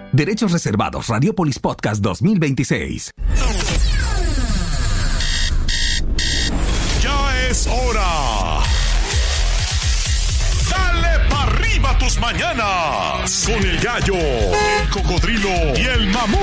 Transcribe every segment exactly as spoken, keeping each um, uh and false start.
Derechos reservados. Radiopolis Podcast dos mil veintiséis. Ya es hora. Dale pa' arriba tus mañanas. Con el gallo, el cocodrilo y el mamú.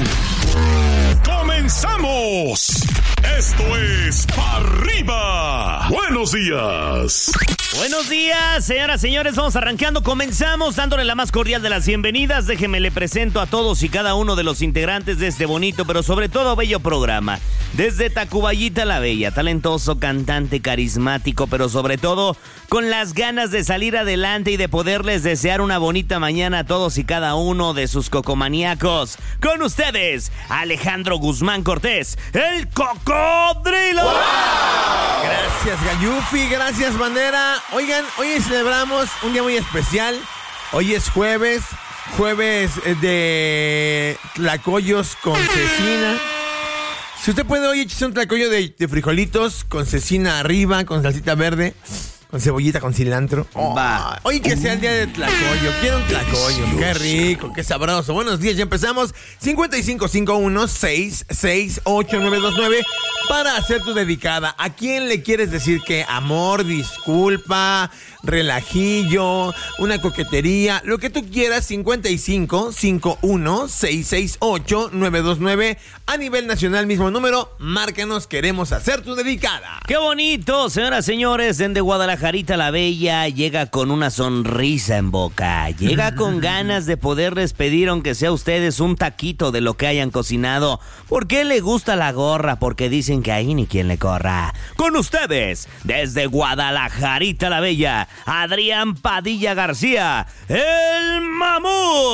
¡Comenzamos! Esto es Pa' Arriba. Buenos días. Buenos días, señoras, señores. Vamos arrancando. Comenzamos dándole la más cordial de las bienvenidas. Déjenme le presento a todos y cada uno de los integrantes de este bonito, pero sobre todo bello programa. Desde Tacubayita la Bella, talentoso, cantante, carismático, pero sobre todo con las ganas de salir adelante y de poderles desear una bonita mañana a todos y cada uno de sus cocomaníacos. Con ustedes, Alejandro Guzmán Cortés, el Cocodrilo. ¡Wow! Gracias, Gallufi, gracias, Bandera. Oigan, hoy celebramos un día muy especial. Hoy es jueves, jueves de tlacoyos con cecina. Si usted puede, hoy échese un tlacoyo de, de frijolitos con cecina arriba, con salsita verde, con cebollita, con cilantro. Oh, va. Hoy que sea el día de tlacoyo. Quiero un tlacoyo. Qué rico, qué sabroso. Buenos días, ya empezamos. cincuenta y cinco cincuenta y uno, sesenta y seis, ocho nueve dos nueve para hacer tu dedicada. ¿A quién le quieres decir que amor, disculpa, relajillo, una coquetería, lo que tú quieras? Cincuenta y cinco cincuenta y uno, sesenta y seis, ocho nueve dos nueve. A nivel nacional, mismo número. Márcanos, queremos hacer tu dedicada. ¡Qué bonito, señoras, señores! Desde Guadalajarita la Bella llega con una sonrisa en boca. Llega con ganas de poderles pedir, aunque sea a ustedes, un taquito de lo que hayan cocinado. ¿Por qué le gusta la gorra? Porque dicen que ahí ni quien le corra. Con ustedes, desde Guadalajarita la Bella, Adrián Padilla García, el Mamut.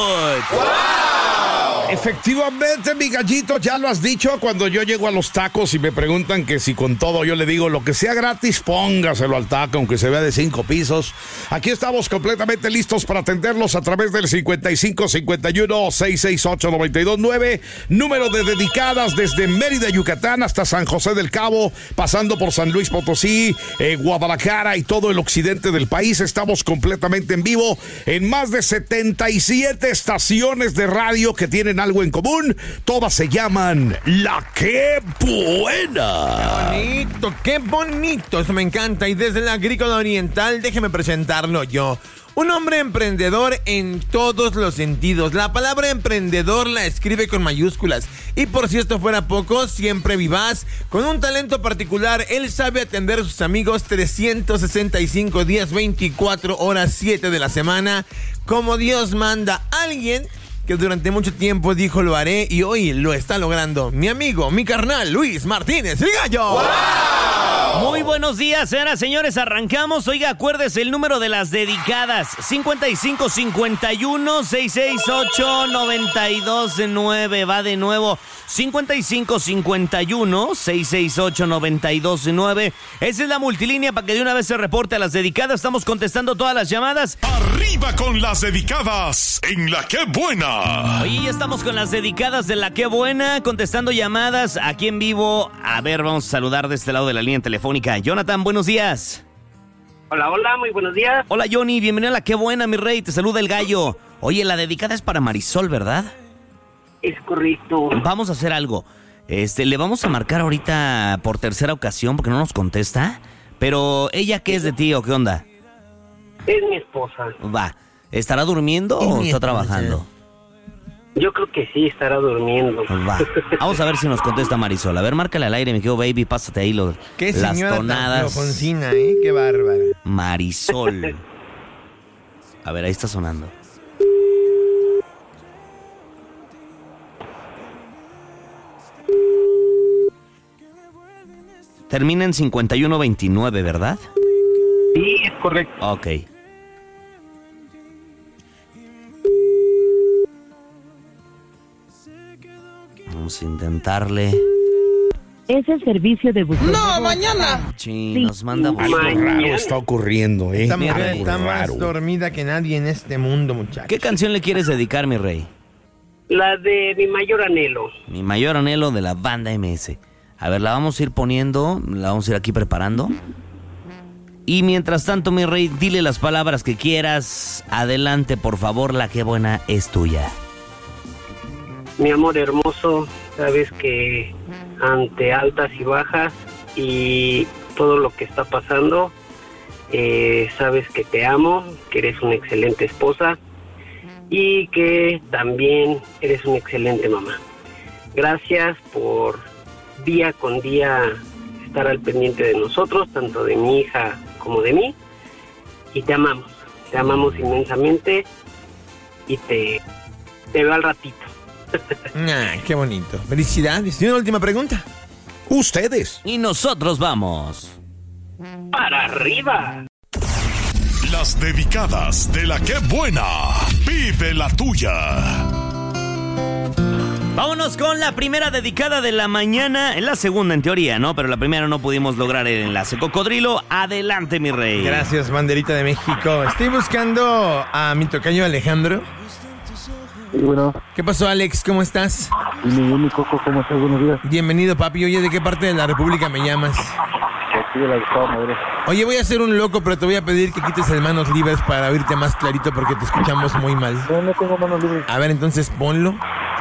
¡Wow! Efectivamente, mi gallito, ya lo has dicho. Cuando yo llego a los tacos y me preguntan que si con todo, yo le digo, lo que sea gratis, póngaselo al taco, aunque se vea de cinco pisos. Aquí estamos completamente listos para atenderlos a través del cincuenta y cinco cincuenta y uno, sesenta y seis, ocho noventa y dos nueve. Número de dedicadas desde Mérida, Yucatán, hasta San José del Cabo, pasando por San Luis Potosí, eh, Guadalajara y todo el occidente del país. Estamos completamente en vivo en más de setenta y siete estaciones de radio que tienen algo en común. Todas se llaman La Qué Buena. Qué bonito, qué bonito. Eso me encanta. Y desde la Agrícola Oriental, déjeme presentarlo yo. Un hombre emprendedor en todos los sentidos. La palabra emprendedor la escribe con mayúsculas. Y por si esto fuera poco, siempre vivaz, con un talento particular. Él sabe atender a sus amigos trescientos sesenta y cinco días, veinticuatro horas, siete de la semana, como Dios manda. Alguien que durante mucho tiempo dijo lo haré y hoy lo está logrando. Mi amigo, mi carnal, Luis Martínez, el Gallo. ¡Wow! Muy buenos días, señoras, señores, arrancamos. Oiga, acuérdese el número de las dedicadas: cincuenta y cinco cincuenta y uno, sesenta y seis, ocho noventa y dos nueve. Va de nuevo, cincuenta y cinco cincuenta y uno, sesenta y seis, ocho noventa y dos nueve. Esa es la multilínea para que de una vez se reporte a las dedicadas. Estamos contestando todas las llamadas. Arriba con las dedicadas en La Qué Buena. Oye, ya estamos con las dedicadas de La Qué Buena, contestando llamadas aquí en vivo. A ver, vamos a saludar de este lado de la línea telefónica. Jonathan, buenos días. Hola, hola, muy buenos días. Hola, Johnny, bienvenido a La Qué Buena, mi rey. Te saluda el Gallo. Oye, la dedicada es para Marisol, ¿verdad? Es correcto. Vamos a hacer algo. Este, le vamos a marcar ahorita por tercera ocasión porque no nos contesta. Pero, ¿ella qué es de ti o qué onda? Es mi esposa. Va. ¿Estará durmiendo o está trabajando? Yo creo que sí, estará durmiendo. Va. Vamos a ver si nos contesta Marisol. A ver, márcale al aire, me quedo, baby, pásate ahí los, Qué las señora tonadas. Tan feofonsina, ¿eh? Qué bárbara. Marisol. A ver, ahí está sonando. Termina en cincuenta y uno veintinueve, ¿verdad? Sí, es correcto. Ok. Vamos a intentarle. Es el servicio de buzón. ¡No, mañana! Sí, nos manda Algo raro está ocurriendo, ¿eh? Esta mujer Algo está más raro. dormida que nadie en este mundo, muchachos. ¿Qué canción le quieres dedicar, mi rey? La de Mi Mayor Anhelo. Mi Mayor Anhelo, de la banda eme ese. A ver, la vamos a ir poniendo, la vamos a ir aquí preparando. Y mientras tanto, mi rey, dile las palabras que quieras. Adelante, por favor, La Qué Buena es tuya. mi amor hermoso, sabes que ante altas y bajas y todo lo que está pasando, eh, sabes que te amo, que eres una excelente esposa y que también eres una excelente mamá. Gracias por día con día estar al pendiente de nosotros, tanto de mi hija como de mí, y te amamos, te amamos inmensamente y te, te veo al ratito. Ah, qué bonito. Felicidades. ¿Y una última pregunta? Ustedes. Y nosotros vamos ¡para arriba! Las dedicadas de la que buena. Vive la tuya. Vámonos con la primera dedicada de la mañana. Es la segunda en teoría, ¿no? Pero la primera no pudimos lograr el enlace. Cocodrilo, adelante, mi rey. Gracias, banderita de México. Estoy buscando a mi tocayo Alejandro. Sí, bueno. ¿Qué pasó, Alex? ¿Cómo estás? Dime, mi Coco, ¿cómo estás? Buenos días. Bienvenido, papi. Oye, ¿de qué parte de la República me llamas? Aquí de la Estado Madero. Oye, voy a ser un loco, pero te voy a pedir que quites el manos libres para oírte más clarito porque te escuchamos muy mal. No, no tengo manos libres. A ver, entonces ponlo.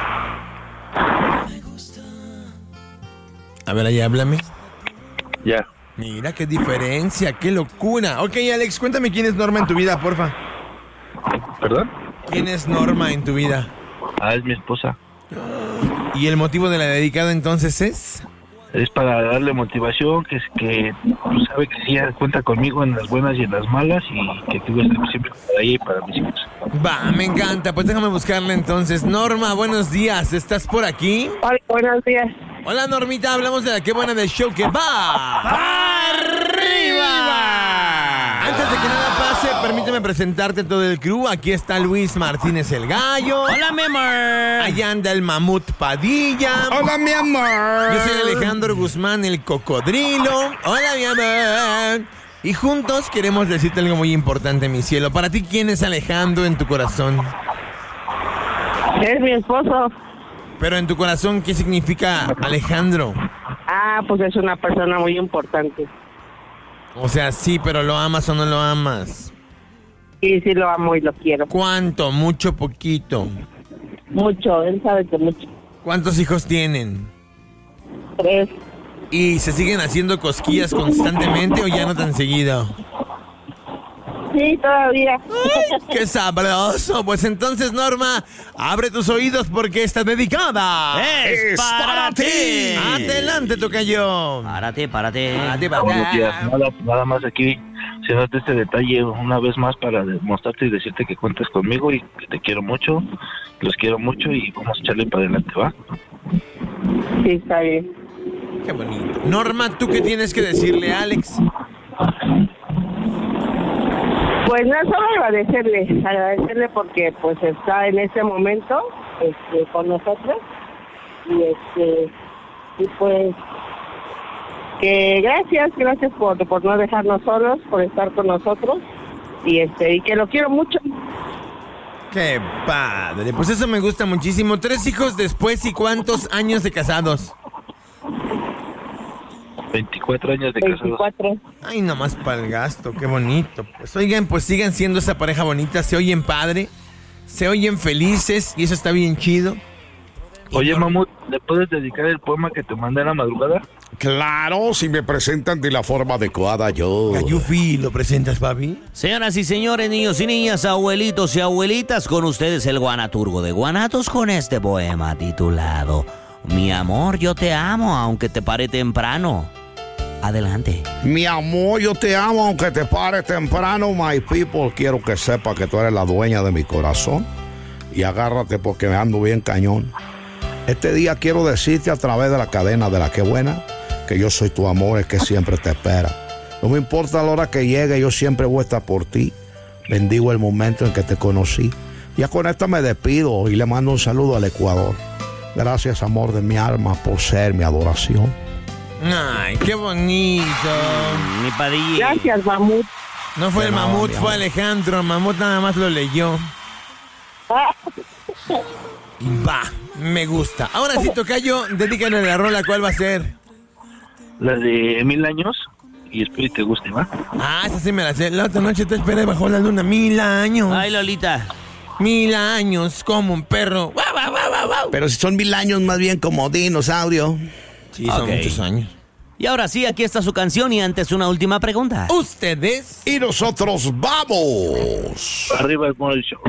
A ver, ahí háblame. Ya. Mira qué diferencia, qué locura. Ok, Alex, cuéntame quién es Norma en tu vida, porfa. ¿Perdón? ¿Quién es Norma en tu vida? Ah, es mi esposa. ¿Y el motivo de la dedicada entonces es? Es para darle motivación, que es que tú sabes que sí cuenta conmigo en las buenas y en las malas y que tú vas a estar siempre para ella y para mis hijos. Va, me encanta. Pues déjame buscarla entonces. Norma, buenos días. ¿Estás por aquí? Hola, buenos días. Hola, Normita. Hablamos de la Qué Buena del show que va arriba. Antes de que nada pase, permíteme presentarte a todo el crew. Aquí está Luis Martínez el Gallo. Hola, mi amor. Allá anda el Mamut Padilla. Hola, mi amor. Yo soy Alejandro Guzmán, el Cocodrilo. Hola, mi amor. Y juntos queremos decirte algo muy importante, mi cielo. Para ti, ¿quién es Alejandro en tu corazón? Es mi esposo. Pero en tu corazón, ¿qué significa Alejandro? Ah, pues es una persona muy importante. O sea, sí, pero ¿lo amas o no lo amas? Sí, sí lo amo y lo quiero. ¿Cuánto? ¿Mucho? ¿Poquito? Mucho, él sabe que mucho. ¿Cuántos hijos tienen? Tres. ¿Y se siguen haciendo cosquillas constantemente o ya no tan seguido? Sí, todavía. ¡Ay, qué sabroso! Pues entonces, Norma, abre tus oídos porque está dedicada. Es, Es para, para ti. ti. Adelante, tocayo. Párate, párate. Párate, Buenos párate. días. Nada, nada más aquí, haciéndote este detalle una vez más para demostrarte y decirte que cuentas conmigo y que te quiero mucho, los quiero mucho y vamos a echarle para adelante, ¿va? Sí, está bien. Qué bonito. Norma, ¿tú qué tienes que decirle a Alex? Pues no, solo agradecerle, agradecerle porque pues está en este momento este, con nosotros y este y pues que gracias, gracias por, por no dejarnos solos, por estar con nosotros y este y que lo quiero mucho. Qué padre, pues eso me gusta muchísimo. Tres hijos después y ¿cuántos años de casados? veinticuatro años de casados. veinticuatro. Ay, nomás para el gasto, qué bonito. Pues oigan, pues sigan siendo esa pareja bonita, se oyen padre, se oyen felices y eso está bien chido. Oye, Mamut, ¿le puedes dedicar el poema que te mandé en la madrugada? Claro, si me presentan de la forma adecuada, yo. Gayufi, ¿lo presentas, papi? Señoras y señores, niños y niñas, abuelitos y abuelitas, con ustedes el Guanaturgo de Guanatos con este poema titulado Mi amor, yo te amo aunque te pare temprano. Adelante. Mi amor, yo te amo aunque te pare temprano, my people. Quiero que sepa que tú eres la dueña de mi corazón. Y agárrate porque me ando bien cañón. Este día quiero decirte a través de la cadena de la que buena que yo soy tu amor, el que siempre te espera. No me importa la hora que llegue, yo siempre voy a estar por ti. Bendigo el momento en que te conocí. Ya con esta me despido y le mando un saludo al Ecuador. Gracias, amor de mi alma, por ser mi adoración. Ay, qué bonito. Mi Padilla. Gracias, Mamut. No fue De el nada, Mamut, mi fue amor. Alejandro. El Mamut nada más lo leyó. Y va, me gusta. Ahora sí, tocayo, dedícale la rola, ¿cuál va a ser? La de mil años y espero que te guste, ¿va? Ah, esa sí me la sé. La otra noche te esperé bajo la luna. Mil años. Ay, Lolita. Mil años como un perro. ¡Guau, guau, guau, guau! Pero si son mil años, más bien como dinosaurio. Sí, son Ok. muchos años. Y ahora sí, aquí está su canción y antes una última pregunta. ¿Ustedes? Y nosotros vamos. Arriba el Morning Show.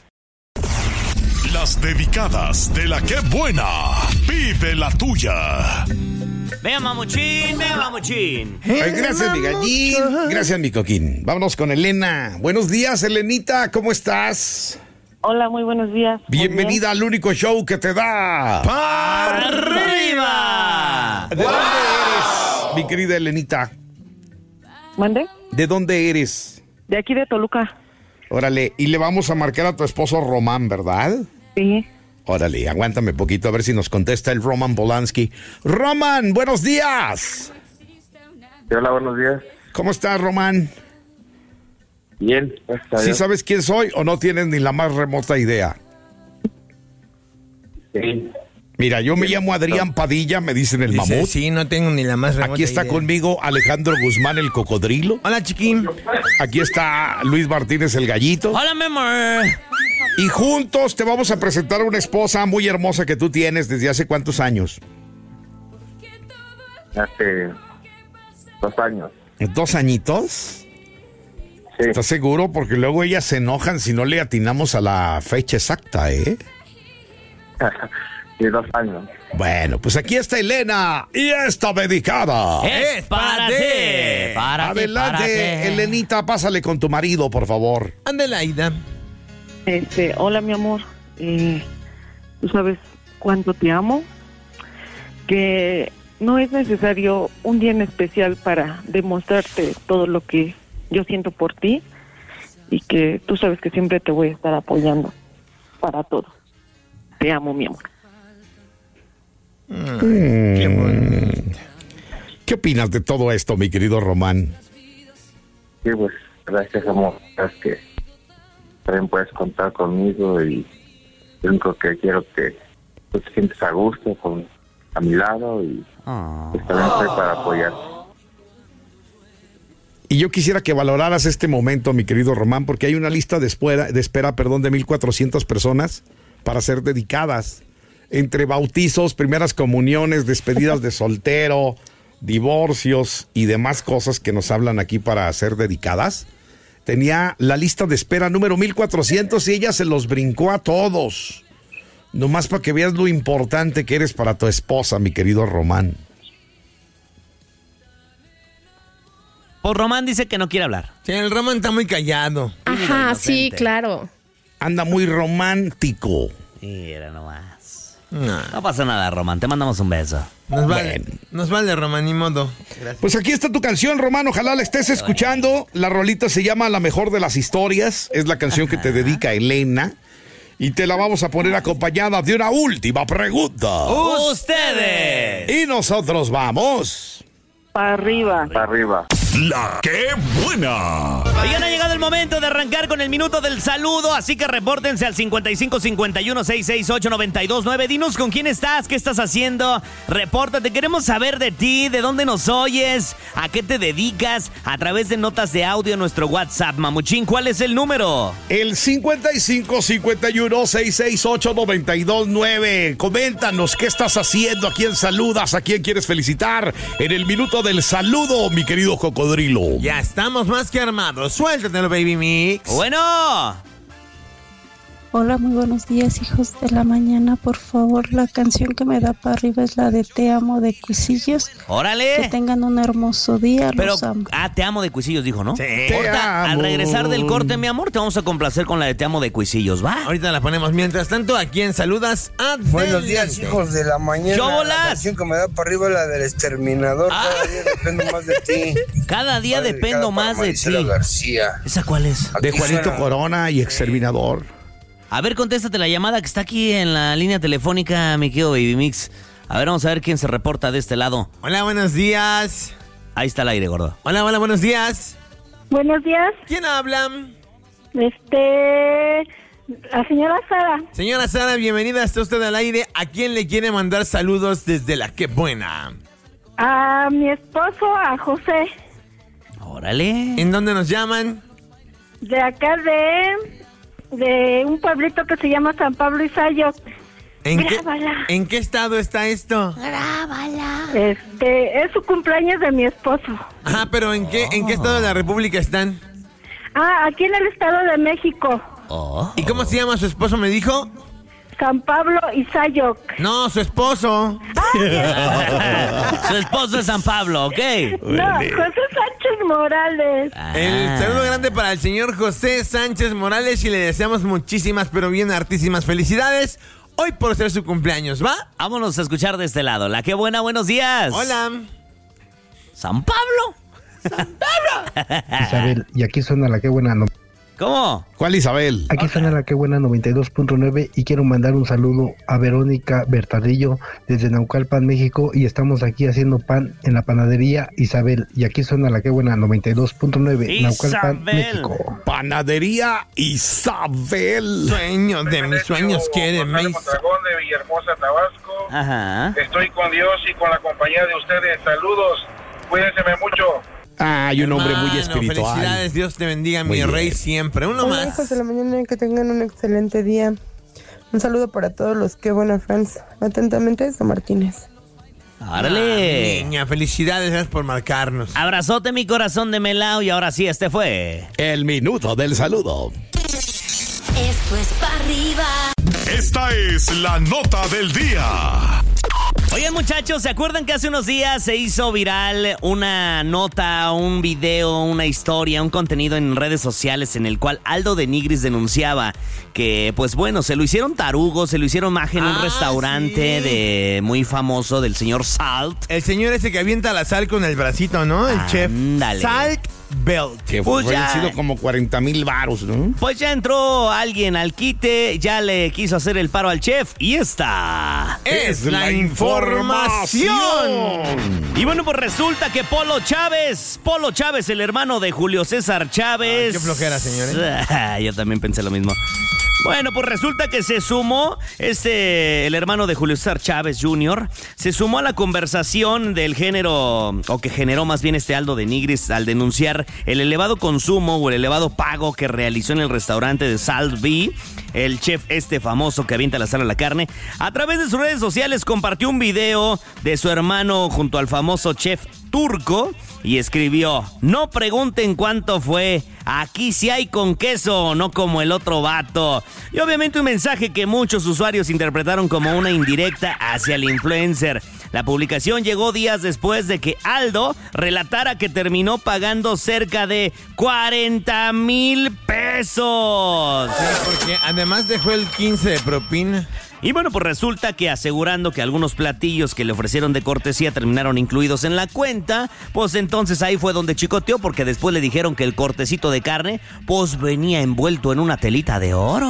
Las dedicadas de la que buena. Pide la tuya. Vea, mamuchín, vea, mamuchín. Ay, gracias, mi gallín. Gracias, mi coquín. Vámonos con Elena. Buenos días, Elenita. ¿Cómo estás? Hola, muy buenos días. Muy bien. Bienvenida al único show que te da. ¡Arriba! ¿De dónde eres, mi querida Elenita? ¿Mande? ¿De dónde eres? De aquí de Toluca. Órale, y le vamos a marcar a tu esposo Román, ¿verdad? Sí. Órale, aguántame poquito a ver si nos contesta el Roman Polanski. Roman, buenos días. Hola, buenos días. ¿Cómo estás, Román? Bien, gracias a ¿Sí Dios. sabes quién soy o no tienes ni la más remota idea? Sí. Mira, yo me llamo Adrián Padilla, me dicen el Dice, mamut. sí, no tengo ni la más remota Aquí está idea. conmigo Alejandro Guzmán, el cocodrilo. Hola, chiquín. Aquí está Luis Martínez, el gallito. Hola, mi amor. Y juntos te vamos a presentar a una esposa muy hermosa que tú tienes desde hace cuántos años. Hace dos años. ¿Dos añitos? Sí. ¿Estás seguro? Porque luego ellas se enojan si no le atinamos a la fecha exacta, ¿eh? Sí, dos años. Bueno, pues aquí está Elena y está dedicada. Es para ti. Para ti, Adelante, para ti. Elenita, pásale con tu marido, por favor. Adelaida. Este, hola, mi amor. Eh, Tú sabes cuánto te amo. Que no es necesario un día en especial para demostrarte todo lo que yo siento por ti. Y que tú sabes que siempre te voy a estar apoyando para todo. Te amo, mi amor. Qué bonito. ¿Qué opinas de todo esto, mi querido Román? Sí, pues, gracias, amor. Es que también puedes contar conmigo y lo único que quiero que tú te sientes a gusto con, a mi lado y pues, también estoy para apoyarte. Y yo quisiera que valoraras este momento, mi querido Román, porque hay una lista de espera, de espera perdón, de mil cuatrocientas personas para ser dedicadas. Entre bautizos, primeras comuniones, despedidas de soltero, divorcios y demás cosas que nos hablan aquí para ser dedicadas. Tenía la lista de espera número mil cuatrocientos y ella se los brincó a todos. Nomás para que veas lo importante que eres para tu esposa, mi querido Román. Pues Román dice que no quiere hablar. Sí, el Román está muy callado. Ajá, sí, inocente. claro. Anda muy romántico. Mira nomás. No, No pasa nada, Román. Te mandamos un beso. nos vale, Bueno. nos vale, Román, ni modo. Pues aquí está tu canción, Román. Ojalá la estés escuchando. La rolita se llama La Mejor de las Historias. Es la canción que te dedica Elena. Y te la vamos a poner acompañada de una última pregunta. ¡Ustedes! Y nosotros vamos. Para arriba. Para arriba. La que buena. Oigan, ha llegado el momento de arrancar con el minuto del saludo, así que repórtense al cincuenta y cinco cincuenta y uno sesenta y ocho noventa y dos nueve. Dinos con quién estás, qué estás haciendo. Repórtate, queremos saber de ti, de dónde nos oyes, a qué te dedicas, a través de notas de audio en nuestro WhatsApp. Mamuchín, ¿cuál es el número? El cincuenta y cinco cincuenta y uno sesenta y ocho noventa y dos nueve. Coméntanos qué estás haciendo, a quién saludas, a quién quieres felicitar en el minuto del saludo, mi querido Cocodrilo. Ya estamos más que armados. Suéltatelo, baby mix. Bueno. Hola, muy buenos días, hijos de la mañana. Por favor, la canción que me da para arriba es la de Te amo de Cuisillos. Que Órale. tengan un hermoso día, Pero, los amo. ah, te amo de Cuisillos, dijo, ¿no? Sí. Corta, al amo. regresar del corte, mi amor, te vamos a complacer con la de Te amo de Cuisillos, ¿va? Ahorita la ponemos. Mientras tanto, ¿a quién saludas? Adelante. Buenos días, hijos de la mañana. ¿Qué La bolas? canción que me da para arriba es la del exterminador. Ah. Cada día dependo más de ti. Cada día Va dependo dedicada más para de ti. Marisela García. ¿Esa cuál es? De Aquí Juanito suena. Corona y Exterminador. A ver, contéstate la llamada que está aquí en la línea telefónica, mi querido Baby Mix. A ver, vamos a ver quién se reporta de este lado. Hola, buenos días. Ahí está el aire, gordo. Hola, hola, buenos días. Buenos días. ¿Quién habla? Este... La señora Sara. Señora Sara, bienvenida. Está usted al aire. ¿A quién le quiere mandar saludos desde la Qué Buena? A mi esposo, a José. Órale. ¿En dónde nos llaman? De acá de... De un pueblito que se llama San Pablo Isayo. ¿En qué, Grábala. ¿En qué estado está esto? Grábala. Este, es su cumpleaños de mi esposo. Ah, pero ¿en qué, ¿en qué estado de la República están? Ah, aquí en el Estado de México. Oh. ¿Y cómo se llama su esposo, me dijo? San Pablo Isayoc. No, su esposo. Su esposo es San Pablo, ¿ok? No, José Sánchez Morales. Ah. El saludo grande para el señor José Sánchez Morales y le deseamos muchísimas, pero bien hartísimas felicidades hoy por ser su cumpleaños, ¿va? Vámonos a escuchar de este lado. La que buena, buenos días. Hola. San Pablo. San Pablo. Isabel, y aquí suena la que buena. No... ¿Cómo? ¿Cuál Isabel? Aquí suena la que buena noventa y dos punto nueve y quiero mandar un saludo a Verónica Bertadillo desde Naucalpan, México, y estamos aquí haciendo pan en la panadería Isabel. Y aquí suena la que buena noventa y dos punto nueve, Naucalpan, Isabel. México. Panadería Isabel. Sueño de mis sueños, quiere me Mondragón de Villahermosa, Tabasco. Ajá. Estoy con Dios y con la compañía de ustedes. Saludos. Cuídense mucho. Ay, un hombre muy Hermano, espiritual. Felicidades, Dios te bendiga, Muy mi rey, bien. siempre. Uno Hola, más. hijos de la mañana, que tengan un excelente día. Un saludo para todos los que buena fans. Atentamente, San Martínez. ¡Árale! Ah, niña, felicidades, gracias por marcarnos. Abrazote mi corazón de melao y ahora sí, este fue... El minuto del saludo. Esto es para arriba. Esta es la nota del día. Oigan, muchachos, ¿se acuerdan que hace unos días se hizo viral una nota, un video, una historia, un contenido en redes sociales en el cual Aldo de Nigris denunciaba que, pues bueno, se lo hicieron tarugo, se lo hicieron magia en un Ah, restaurante sí. de muy famoso del señor Salt? El señor ese que avienta la sal con el bracito, ¿no? El chef. Ándale. Salt Belt. Que Pues fue ya. sido como cuarenta mil varos, ¿no? Pues ya entró alguien al quite, ya le quiso hacer el paro al chef y está... Es la información. Y bueno, pues resulta que Polo Chávez, Polo Chávez, el hermano de Julio César Chávez... Ay, qué flojera, señores. Yo también pensé lo mismo. Bueno, pues resulta que se sumó, este, el hermano de Julio César Chávez junior, se sumó a la conversación del género, o que generó más bien este Aldo de Nigris al denunciar el elevado consumo o el elevado pago que realizó en el restaurante de Salt B, el chef este famoso que avienta la sal a la carne. A través de sus redes sociales compartió un video de su hermano junto al famoso chef turco y escribió: no pregunten cuánto fue, aquí sí hay con queso, no como el otro vato. Y obviamente un mensaje que muchos usuarios interpretaron como una indirecta hacia el influencer. La publicación llegó días después de que Aldo relatara que terminó pagando cerca de cuarenta mil pesos. Sí, porque además dejó el quince de propina. Y bueno, pues resulta que asegurando que algunos platillos que le ofrecieron de cortesía terminaron incluidos en la cuenta, pues entonces ahí fue donde chicoteó, porque después le dijeron que el cortecito de carne pues venía envuelto en una telita de oro.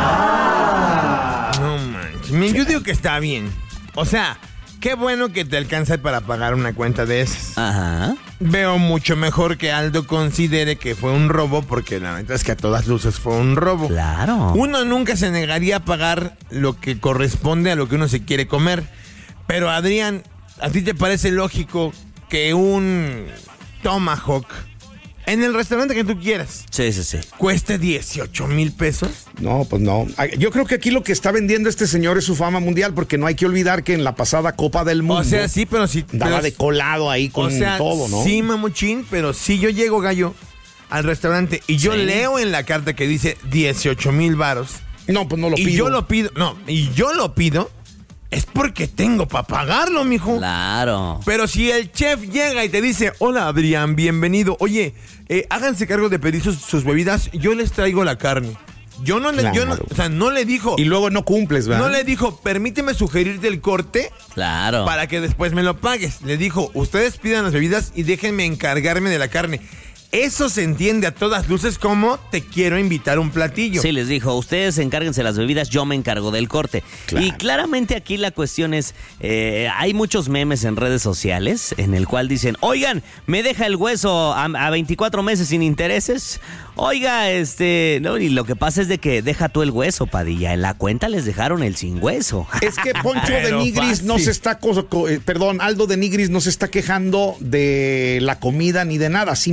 No manches, yo digo que está bien. O sea, qué bueno que te alcanza para pagar una cuenta de esas. Ajá. Veo mucho mejor que Aldo considere que fue un robo, porque la verdad es que a todas luces fue un robo. Claro. Uno nunca se negaría a pagar lo que corresponde a lo que uno se quiere comer. Pero Adrián, ¿a ti te parece lógico que un Tomahawk en el restaurante que tú quieras Sí, sí, sí. cueste dieciocho mil pesos? No, pues no. Yo creo que aquí lo que está vendiendo este señor es su fama mundial, porque no hay que olvidar que en la pasada Copa del Mundo... O sea, sí, pero sí... Daba pero- de colado ahí con o sea, todo, ¿no? sí, mamuchín, pero si yo llego, gallo, al restaurante y yo Sí. leo en la carta que dice dieciocho mil varos... No, pues no lo y pido. yo lo pido... No, y yo lo pido... Es porque tengo para pagarlo, mijo. Claro. Pero si el chef llega y te dice: hola, Adrián, bienvenido. Oye, eh, háganse cargo de pedir sus, sus bebidas, yo les traigo la carne. Yo no le, yo no, Claro. o sea, no le dijo. Y luego no cumples, ¿verdad? No le dijo, permíteme sugerirte el corte Claro. para que después me lo pagues. Le dijo, ustedes pidan las bebidas y déjenme encargarme de la carne. Eso se entiende a todas luces como te quiero invitar un platillo. Sí, les dijo, ustedes encárguense las bebidas, yo me encargo del corte. Claro. Y claramente aquí la cuestión es, eh, hay muchos memes en redes sociales en el cual dicen, oigan, me deja el hueso a, a veinticuatro meses sin intereses. Oiga, este, no, y lo que pasa es de que deja tú el hueso, Padilla. En la cuenta les dejaron el sin hueso. Es que Poncho de Pero Nigris no fácil. se está, co- co- eh, perdón, Aldo de Nigris no se está quejando de la comida ni de nada, simplemente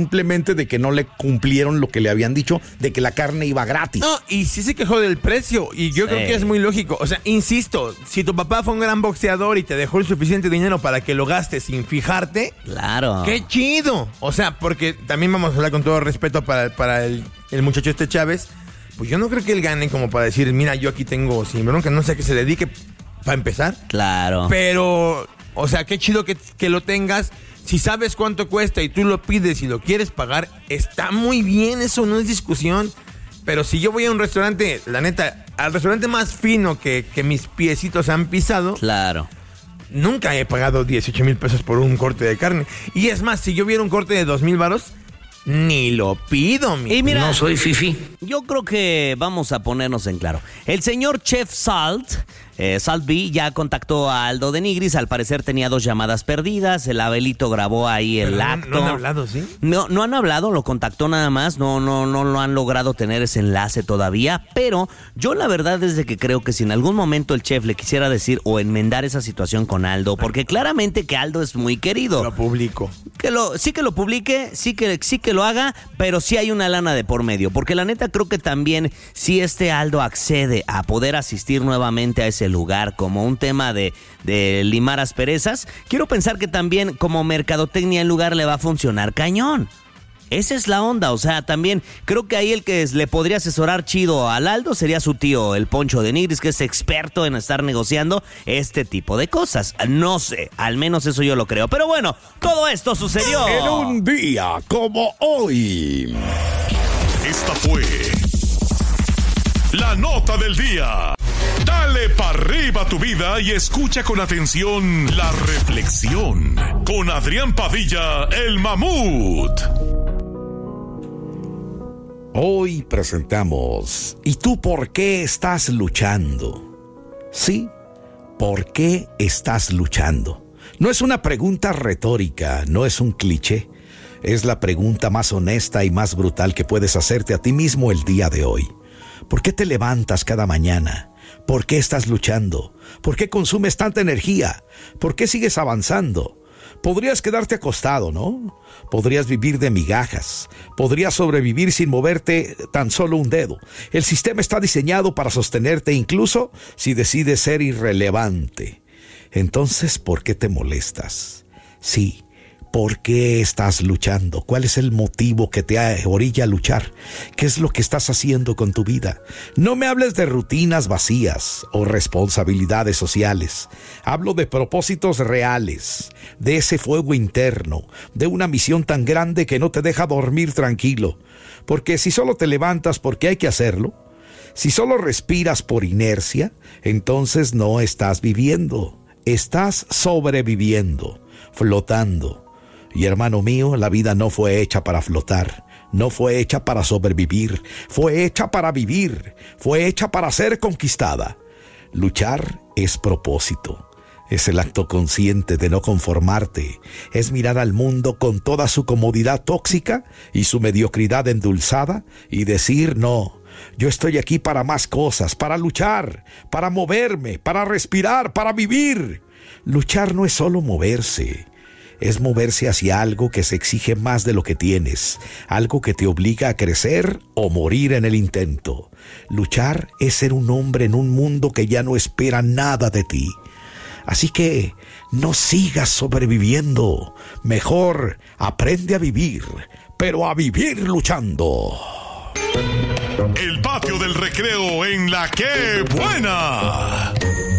consciente de que no le cumplieron lo que le habían dicho, de que la carne iba gratis. No, y sí se quejó del precio, y yo Sí. creo que es muy lógico. O sea, insisto, si tu papá fue un gran boxeador y te dejó el suficiente dinero para que lo gastes sin fijarte, Claro. ¡qué chido! O sea, porque también vamos a hablar con todo respeto para, para el, el muchacho este Chávez. Pues yo no creo que él gane como para decir, mira, yo aquí tengo sin bronca, no sé a qué se dedique para empezar. Claro. Pero, o sea, qué chido que, que lo tengas. Si sabes cuánto cuesta y tú lo pides y lo quieres pagar, está muy bien, eso no es discusión. Pero si yo voy a un restaurante, la neta, al restaurante más fino que, que mis piecitos han pisado, Claro. nunca he pagado dieciocho mil pesos por un corte de carne. Y es más, si yo viera un corte de dos mil varos, ni lo pido, mi. Y mira, No soy fifi. Yo creo que vamos a ponernos en claro. El señor Chef Salt, eh, Salt B, ya contactó a Aldo de Nigris. Al parecer tenía dos llamadas perdidas. El Abelito grabó ahí el Pero no- acto. no han hablado, ¿sí? No, no han hablado, lo contactó nada más. No, no, no lo han logrado tener ese enlace todavía. Pero yo la verdad es de que creo que si en algún momento el chef le quisiera decir o enmendar esa situación con Aldo, porque claramente que Aldo es muy querido. Lo publico. Que lo, sí que lo publique, sí que, sí que lo haga, pero sí hay una lana de por medio. Porque la neta creo que también si este Aldo accede a poder asistir nuevamente a ese lugar como un tema de, de limar asperezas, quiero pensar que también como mercadotecnia el lugar le va a funcionar cañón. Esa es la onda, o sea, también creo que ahí el que le podría asesorar chido al Aldo sería su tío, el Poncho de Nigris, que es experto en estar negociando este tipo de cosas. No sé, al menos eso yo lo creo. Pero bueno, todo esto sucedió En un día como hoy. Esta fue la nota del día. Dale pa' arriba tu vida y escucha con atención la reflexión con Adrián Padilla, el mamut. Hoy presentamos ¿Y tú por qué estás luchando? Sí, ¿por qué estás luchando? No es una pregunta retórica, no es un cliché. Es la pregunta más honesta y más brutal que puedes hacerte a ti mismo el día de hoy. ¿Por qué te levantas cada mañana? ¿Por qué estás luchando? ¿Por qué consumes tanta energía? ¿Por qué sigues avanzando? Podrías quedarte acostado, ¿no? Podrías vivir de migajas. Podrías sobrevivir sin moverte tan solo un dedo. El sistema está diseñado para sostenerte incluso si decides ser irrelevante. Entonces, ¿por qué te molestas? Sí, ¿por qué estás luchando? ¿Cuál es el motivo que te orilla a luchar? ¿Qué es lo que estás haciendo con tu vida? No me hables de rutinas vacías o responsabilidades sociales. Hablo de propósitos reales, de ese fuego interno, de una misión tan grande que no te deja dormir tranquilo. Porque si solo te levantas porque hay que hacerlo, si solo respiras por inercia, entonces no estás viviendo, estás sobreviviendo, flotando. Y hermano mío, la vida no fue hecha para flotar, no fue hecha para sobrevivir, fue hecha para vivir, fue hecha para ser conquistada. Luchar es propósito, es el acto consciente de no conformarte, es mirar al mundo con toda su comodidad tóxica y su mediocridad endulzada y decir no. Yo estoy aquí para más cosas, para luchar, para moverme, para respirar, para vivir. Luchar no es solo moverse. Es moverse hacia algo que se exige más de lo que tienes, algo que te obliga a crecer o morir en el intento. Luchar es ser un hombre en un mundo que ya no espera nada de ti. Así que no sigas sobreviviendo. Mejor aprende a vivir, pero a vivir luchando. El patio del recreo en la que buena.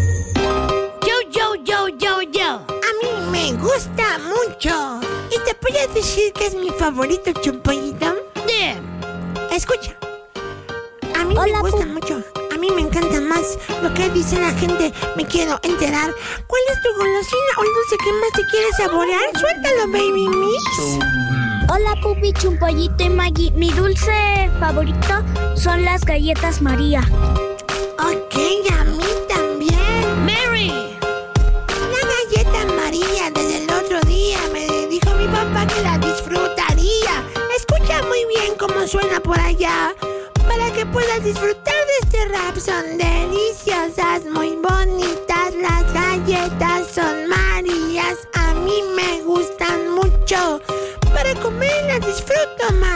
Yo, yo, yo, yo, yo. A mí me gusta mucho. ¿Y te puedes decir que es mi favorito, Chumpallito? Yeah. Escucha. A mí Hola, me gusta pu- mucho. A mí me encanta más lo que dice la gente. Me quiero enterar. ¿Cuál es tu golosina o dulce que más te quieres saborear? Suéltalo, baby mix. Hola, Pupi, Chumpallito y Maggie. Mi dulce favorito son las galletas María. Ok, a mí también. Mary. La galleta María desde el otro día me dijo mi papá que la disfrutaría. Escucha muy bien cómo suena por allá, para que puedas disfrutar de este rap. Son deliciosas, muy bonitas. Las galletas son Marías. A mí me gustan mucho. Para comer las disfruto más.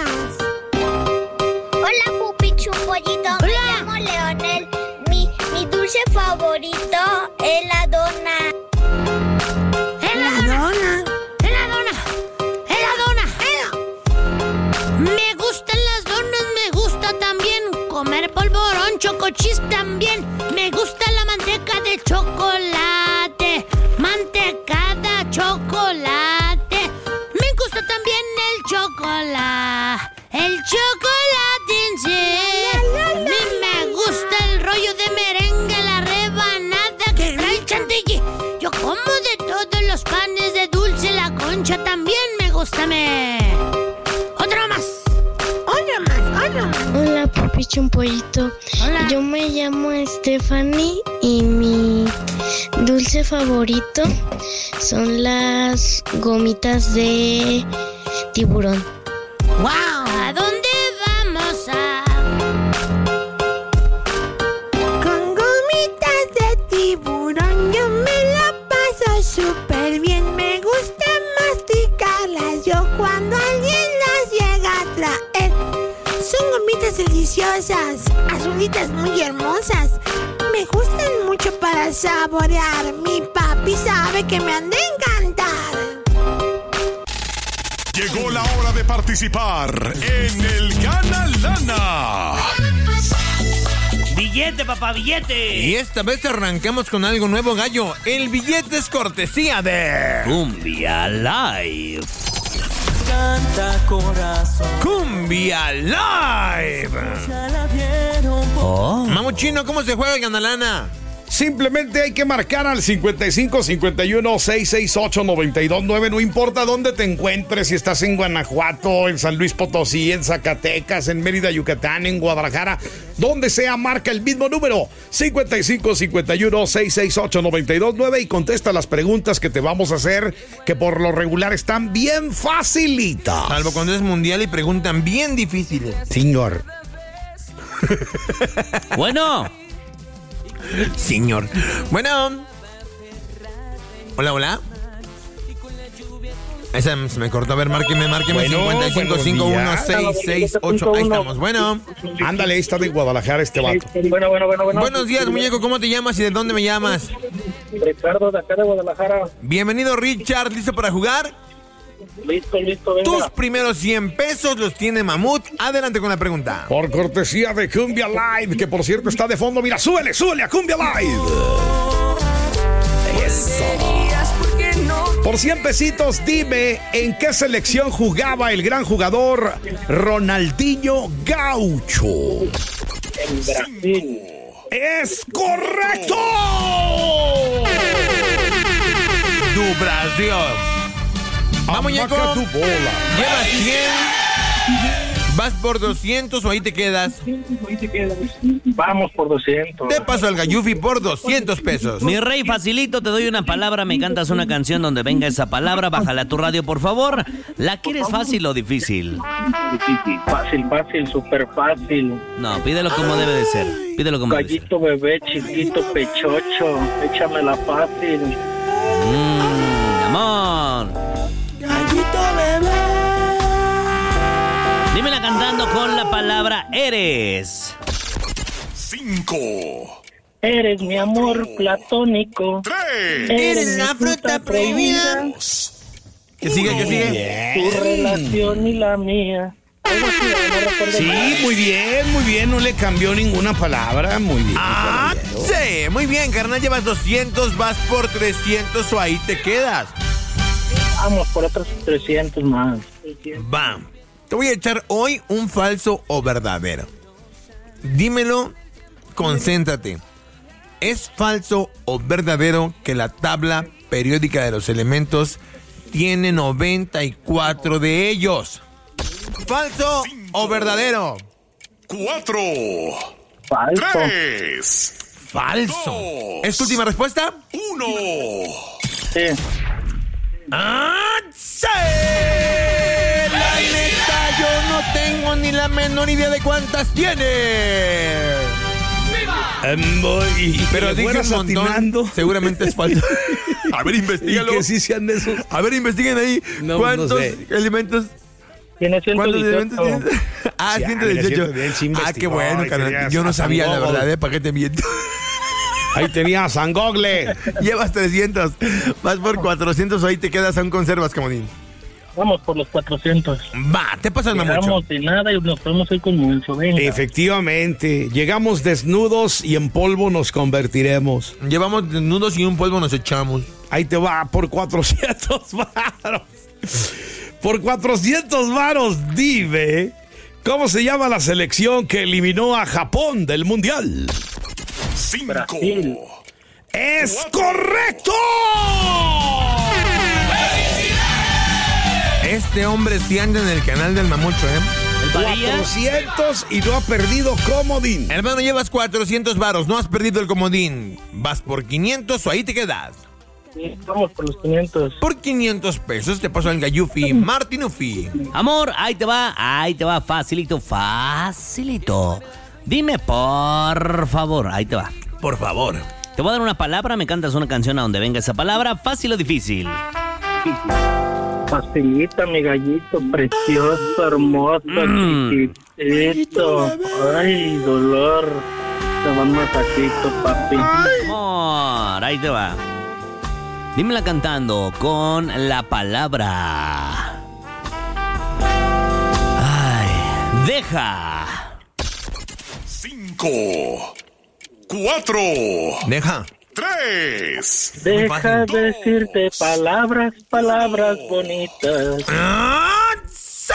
dulce favorito es la dona. ¡Es la dona! ¡Es la dona! ¡Es la dona! Me gustan las donas, me gusta también comer polvorón, chocochis también. Me gusta la manteca de chocolate, mantecada, chocolate. Me gusta también el chocolate, el chocolate en sí. A mí me gusta el rollo de merengue, la rebanada que trae chantilly. Yo como de todos los panes de dulce, la concha también me gusta. Me... Otra más. Otra más, otra más. Hola, papi Chumpollito. Hola. Yo me llamo Stephanie y mi dulce favorito son las gomitas de tiburón. ¡Wow! ¿A dónde vamos a...? Con gomitas de tiburón yo me la paso súper bien. Me gusta masticarlas yo cuando alguien las llega a traer. Son gomitas deliciosas, azulitas muy hermosas. Me gustan mucho para saborear. Mi papi sabe que me han de encantar. Llegó la hora de participar en el Gana Lana. Billete, papá, billete. Y esta vez arrancamos con algo nuevo, gallo. El billete es cortesía de Cumbia Live. Canta corazón. Cumbia Live. Oh. Mamuchino, ¿cómo se juega el Ganalana? Simplemente hay que marcar al cincuenta y cinco cincuenta y uno seiscientos sesenta y ocho noventa y dos nueve. No importa dónde te encuentres, si estás en Guanajuato, en San Luis Potosí, en Zacatecas, en Mérida, Yucatán, en Guadalajara, donde sea, marca el mismo número cincuenta y cinco cincuenta y uno seiscientos sesenta y ocho noventa y dos nueve y contesta las preguntas que te vamos a hacer, que por lo regular están bien facilitas. Salvo cuando es mundial y preguntan bien difíciles. Señor. Bueno. Señor. Bueno. Hola, hola. Esa se me cortó. A ver, márqueme, márqueme. Bueno, cincuenta y cinco cincuenta y uno sesenta y seis sesenta y ocho. Ahí estamos. Bueno. Ándale, ahí está de Guadalajara este vato. Bueno, bueno, bueno, bueno. Buenos días, muñeco. ¿Cómo te llamas y de dónde me llamas? Ricardo, de acá de Guadalajara. Bienvenido, Richard. ¿Listo para jugar? Listo, listo, venga. Tus primeros cien pesos los tiene Mamut. Adelante con la pregunta. Por cortesía de Cumbia Live, que por cierto está de fondo. Mira, súbele, súbele a Cumbia Live. Eso. Por cien pesitos, dime en qué selección jugaba el gran jugador Ronaldinho Gaucho. En Brasil. ¡Es correcto! Tu Brasil. Vamos, Ñeco. Tu bola. Llevas cien. ¿Vas por doscientos o ahí te quedas? Vamos por doscientos. Te paso al Gallufi por doscientos pesos. Mi rey, facilito, te doy una palabra, me cantas una canción donde venga esa palabra, bájala a tu radio, por favor. ¿La quieres fácil o difícil? Difícil, fácil, fácil, súper fácil. No, pídelo como debe de ser. Pídelo como debe de ser. Gallito bebé, chiquito, pechocho, échamela fácil. Mmm, amor. Gallito bebé. Dímela cantando con la palabra eres. Cinco. Eres mi amor platónico. Tres. Eres la fruta prohibida. ¿Qué sigue? ¿Qué sigue? Tu relación y la mía. Sí, muy bien, muy bien. No le cambió ninguna palabra. Muy bien. Ah, sí, muy bien, carnal. Llevas doscientos, vas por trescientos o ahí te quedas. Vamos por otros trescientos más. Bam. Te voy a echar hoy un falso o verdadero. Dímelo, concéntrate. ¿Es falso o verdadero que la tabla periódica de los elementos tiene noventa y cuatro de ellos? ¿Falso Cinco, o verdadero? Cuatro. Falso. Tres. Falso. Dos, ¿Es tu última respuesta? Uno. Sí. ¡Ah, sí! La neta, yo no tengo ni la menor idea de cuántas tiene. Um, y, y Pero dije un montón, atinando. seguramente es falso. A ver, investígalo. Y que sí sean de esos. A ver, investiguen ahí. No, ¿Cuántos no sé. elementos? Tiene ciento dieciocho. Ah, Ya, ciento dieciocho. mira, ciento dieciocho. Ah, qué bueno, carnal. Yo no sabía, la verdad, ¿eh? ¿Para qué te miento? Ahí tenía San Gogle. Llevas trescientos. Vas por cuatrocientos o ahí te quedas a un conservas, comodín. Vamos por los cuatrocientos. Va, te pasas, mamucho. Llegamos de nada y nos podemos ir con mucho, venga. Efectivamente, llegamos desnudos y en polvo nos convertiremos. Llevamos desnudos y un polvo nos echamos. Ahí te va, por cuatrocientos varos. Por cuatrocientos varos, dime, ¿cómo se llama la selección que eliminó a Japón del Mundial? Cinco. Brasil. ¡Es correcto! Este hombre sí anda en el canal del mamucho, ¿eh? ¿El Padilla? cuatrocientos y no ha perdido comodín. Hermano, llevas cuatrocientos varos, no has perdido el comodín. Vas por quinientos o ahí te quedas. Sí, vamos por los quinientos. Por quinientos pesos te pasó el Gayufi Martinufi. Amor, ahí te va, ahí te va, facilito, facilito. Dime, por favor, ahí te va. Por favor. Te voy a dar una palabra, me cantas una canción a donde venga esa palabra, fácil o difícil. Facilita, mi gallito, precioso, hermoso, mm. chiquitito. Ay, dolor. Te va un masajito, papi. Amor, ahí te va. Dímela cantando con la palabra. Ay, deja. Cinco, cuatro, deja. Tres. Deja de decirte palabras, palabras bonitas. ¡Ah, sí!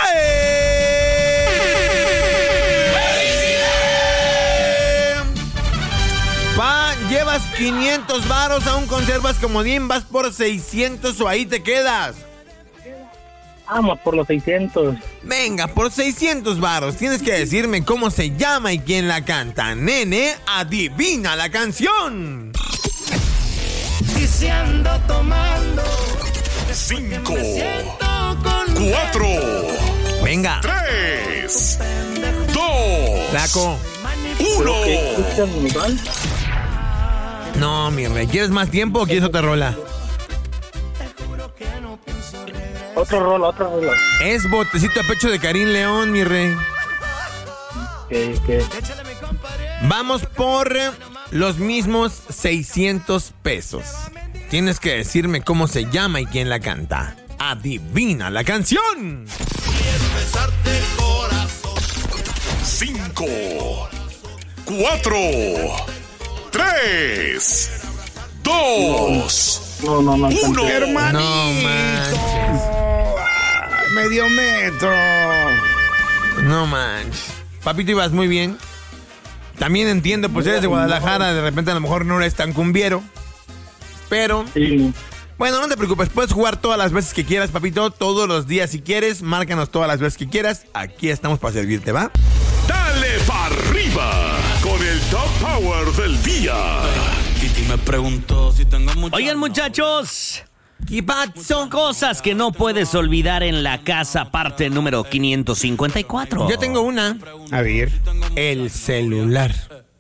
Pa, llevas quinientos varos, aún conservas comodín, vas por seiscientos o ahí te quedas. Vamos por los seiscientos. Venga, por seiscientos varos. Tienes que decirme cómo se llama y quién la canta. Nene, adivina la canción. Y si ando tomando. Cinco. Cuatro. Venga. Tres. Dos. Flaco. Uno. No, mi rey. ¿Quieres más tiempo o quieres otra rola? Otra rola, otra rola. Es Botecito a Pecho de Karim León, mi rey. ¿Qué, qué? Vamos por los mismos seiscientos pesos. Tienes que decirme cómo se llama y quién la canta. Adivina la canción. Cinco. Cuatro. Tres. Dos. No, no, no. Uno. Hermanito. No manches. Medio metro. No manches. Papito, ibas muy bien. También entiendo, pues eres de Guadalajara, de repente a lo mejor no eres tan cumbiero. Pero, sí. Bueno, no te preocupes, puedes jugar todas las veces que quieras, papito, todos los días si quieres, márcanos todas las veces que quieras. Aquí estamos para servirte, ¿va? Dale para arriba con el Top Power del día. Titi me preguntó si tengo mucho. Oigan, muchachos. ¿Qué pasó? Cosas que no puedes olvidar en la casa, parte número quinientos cincuenta y cuatro. Yo tengo una. A ver. El celular.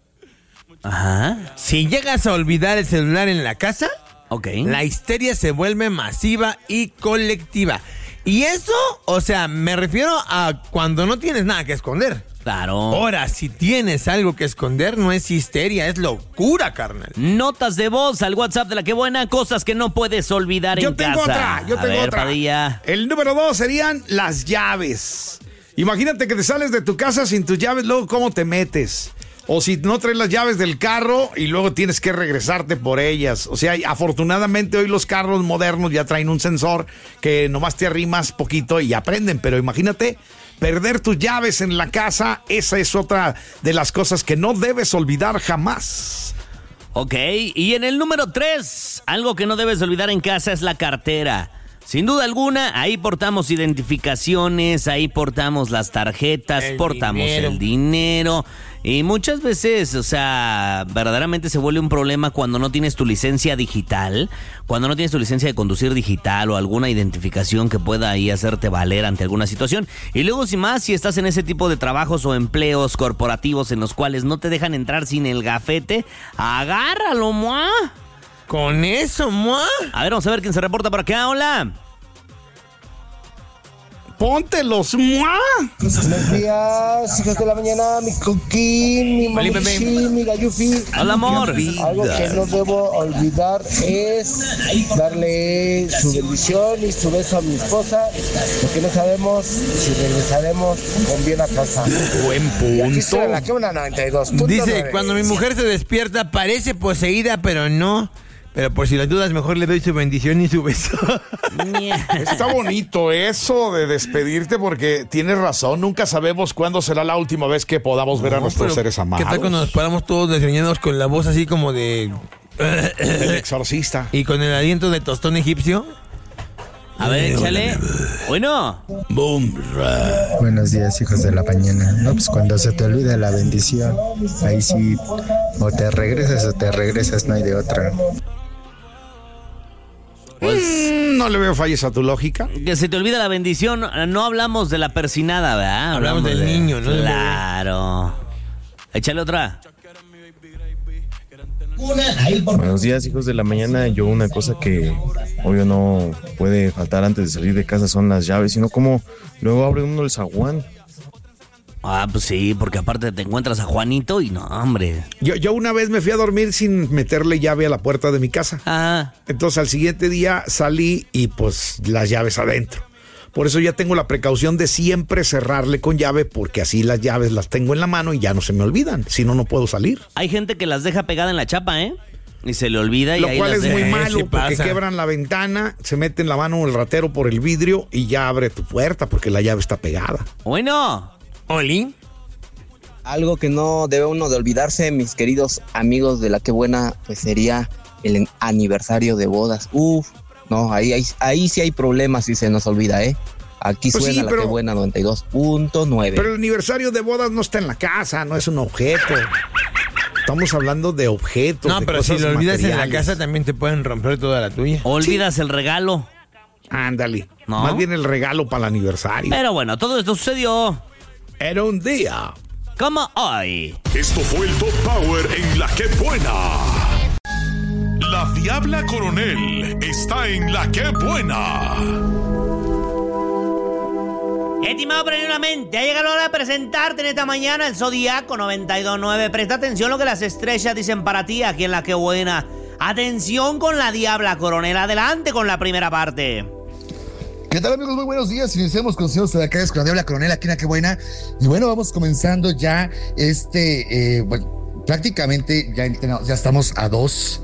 Ajá. Si llegas a olvidar el celular en la casa, okay, la histeria se vuelve masiva y colectiva. Y eso, o sea, me refiero a cuando no tienes nada que esconder. Claro. Ahora, si tienes algo que esconder, no es histeria, es locura, carnal. Notas de voz al WhatsApp de La Que Buena, cosas que no puedes olvidar yo en tengo casa. Otra, yo a tengo ver, otra. Padilla. El número dos serían las llaves. Imagínate que te sales de tu casa sin tus llaves, luego ¿cómo te metes? O si no traes las llaves del carro y luego tienes que regresarte por ellas. O sea, afortunadamente hoy los carros modernos ya traen un sensor que nomás te arrimas poquito y ya prenden. Pero imagínate perder tus llaves en la casa. Esa es otra de las cosas que no debes olvidar jamás. Ok, y en el número tres, algo que no debes olvidar en casa es la cartera. Sin duda alguna, ahí portamos identificaciones, ahí portamos las tarjetas, el portamos dinero. el dinero. Y muchas veces, o sea, verdaderamente se vuelve un problema cuando no tienes tu licencia digital, cuando no tienes tu licencia de conducir digital o alguna identificación que pueda ahí hacerte valer ante alguna situación. Y luego, si más, si estás en ese tipo de trabajos o empleos corporativos en los cuales no te dejan entrar sin el gafete, agárralo, muá. Con eso, muá. A ver, vamos a ver quién se reporta por acá. Hola. póntelos. ¡Mua! Buenos días, hijos de la mañana, mi coquín, mi mamichi, mi gallufi. Hola, amor. Algo que no debo olvidar es darle su bendición y su beso a mi esposa, porque no sabemos si regresaremos con bien a casa. Buen Y aquí punto. será la que una noventa y dos punto Dice, nueve. cuando mi mujer se despierta parece poseída, pero no. Pero por si las dudas, mejor le doy su bendición y su beso. Está bonito eso de despedirte porque tienes razón. Nunca sabemos cuándo será la última vez que podamos ver a No, nuestros pero seres amados. ¿Qué tal cuando nos paramos todos desgreñados con la voz así como de... El exorcista. Y con el aliento de tostón egipcio? A ver, échale. Bueno. Boom. Buenos días, hijos de la mañana. No, pues cuando se te olvida la bendición, ahí sí, o te regresas o te regresas, no hay de otra. Pues, mm, no le veo fallas a tu lógica. Que se te olvida la bendición. No hablamos de la persinada, ¿verdad? Hablamos del de... niño, ¿no? Claro. Échale otra. Buenos días, hijos de la mañana. Yo una cosa que obvio no puede faltar antes de salir de casa son las llaves, sino como luego abre uno el zaguán. Ah, pues sí, porque aparte te encuentras a Juanito y no, hombre. Yo, yo una vez me fui a dormir sin meterle llave a la puerta de mi casa. Ah. Entonces al siguiente día salí y pues las llaves adentro. Por eso ya tengo la precaución de siempre cerrarle con llave, porque así las llaves las tengo en la mano y ya no se me olvidan. Si no, no puedo salir. Hay gente que las deja pegada en la chapa, ¿eh? Y se le olvida y Lo ahí cual las es deja. muy malo, sí porque pasa. quebran la ventana, se meten la mano el ratero por el vidrio y ya abre tu puerta porque la llave está pegada. Bueno. Oli. Algo que no debe uno de olvidarse, mis queridos amigos de La Qué Buena, pues sería el aniversario de bodas. Uf, no, ahí, ahí, ahí sí hay problemas si se nos olvida, ¿eh? Aquí Pues suena sí, La pero- Qué Buena noventa y dos punto nueve. Pero el aniversario de bodas no está en la casa, no es un objeto. Estamos hablando de objetos. No, de pero si cosas lo olvidas en la materiales. casa también te pueden romper toda la tuya. Olvidas el regalo. Ándale. ¿No? Más bien el regalo para el aniversario. Pero bueno, todo esto sucedió. Era un día como hoy. Esto fue el Top Power en La Qué Buena. La Diabla Coronel está en La Qué Buena. Estimado previamente, ha llegado la hora de presentarte en esta mañana el Zodiaco noventa y dos punto nueve. Presta atención a lo que las estrellas dicen para ti aquí en La Qué Buena. Atención con la Diabla Coronel. Adelante con la primera parte. ¿Qué tal, amigos? Muy buenos días. Iniciamos con señores de acá con la Diabla Coronel aquí en La Qué Buena. Y bueno, vamos comenzando ya este, eh, bueno, prácticamente ya, ya estamos a dos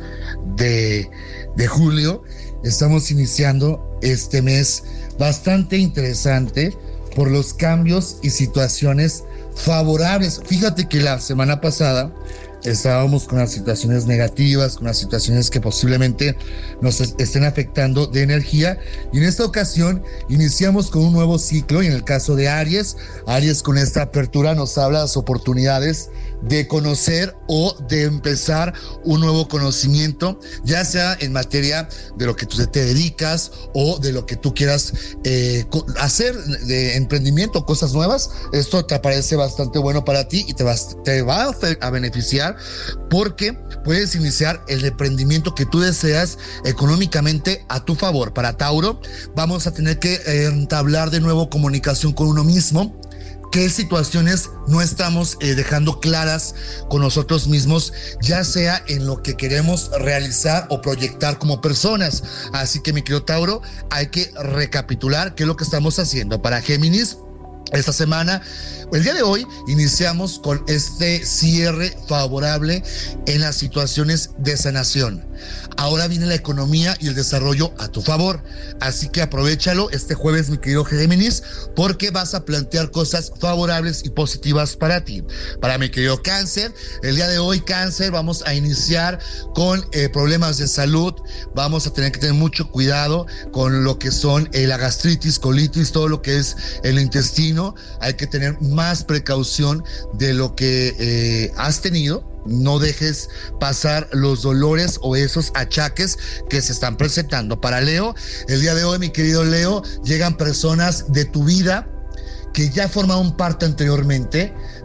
de, de julio. Estamos iniciando este mes bastante interesante por los cambios y situaciones favorables. Fíjate que la semana pasada estábamos con las situaciones negativas, con las situaciones que posiblemente nos estén afectando de energía, y en esta ocasión iniciamos con un nuevo ciclo. Y en el caso de Aries, Aries con esta apertura nos habla de las oportunidades de conocer o de empezar un nuevo conocimiento, ya sea en materia de lo que tú te dedicas o de lo que tú quieras eh, hacer de emprendimiento, cosas nuevas. Esto te parece bastante bueno para ti y te, vas, te va a beneficiar, porque puedes iniciar el emprendimiento que tú deseas económicamente a tu favor. Para Tauro, vamos a tener que eh, entablar de nuevo comunicación con uno mismo. ¿Qué situaciones no estamos eh, dejando claras con nosotros mismos, ya sea en lo que queremos realizar o proyectar como personas? Así que, mi querido Tauro, hay que recapitular qué es lo que estamos haciendo. Para Géminis, esta semana, el día de hoy, iniciamos con este cierre favorable en las situaciones de sanación. Ahora viene la economía y el desarrollo a tu favor, así que aprovéchalo este jueves, mi querido Géminis, porque vas a plantear cosas favorables y positivas para ti. Para mi querido Cáncer, el día de hoy, Cáncer, vamos a iniciar con eh, problemas de salud. Vamos a tener que tener mucho cuidado con lo que son eh, la gastritis, colitis, todo lo que es el intestino. Hay que tener más precaución de lo que eh, has tenido. No dejes pasar los dolores o esos achaques que se están presentando. Para Leo, el día de hoy, mi querido Leo, llegan personas de tu vida que ya formaron parte anteriormente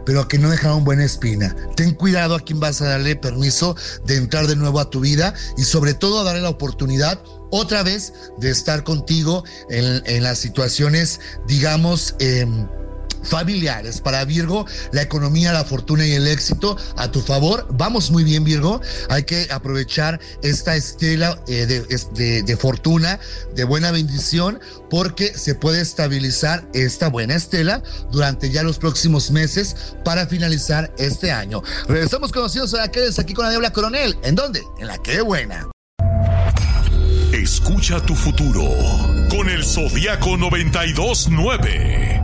pero que no dejaron buena espina. Ten cuidado a quién vas a darle permiso de entrar de nuevo a tu vida y sobre todo a darle la oportunidad otra vez de estar contigo en, en las situaciones, digamos, eh, familiares. Para Virgo, la economía, la fortuna y el éxito a tu favor. Vamos muy bien, Virgo. Hay que aprovechar esta estela eh, de, de, de fortuna, de buena bendición, porque se puede estabilizar esta buena estela durante ya los próximos meses para finalizar este año. Regresamos conocidos a aquellos aquí con la Diabla Coronel. ¿En dónde? En La Qué Buena. Escucha tu futuro con el Zodiaco noventa y dos nueve.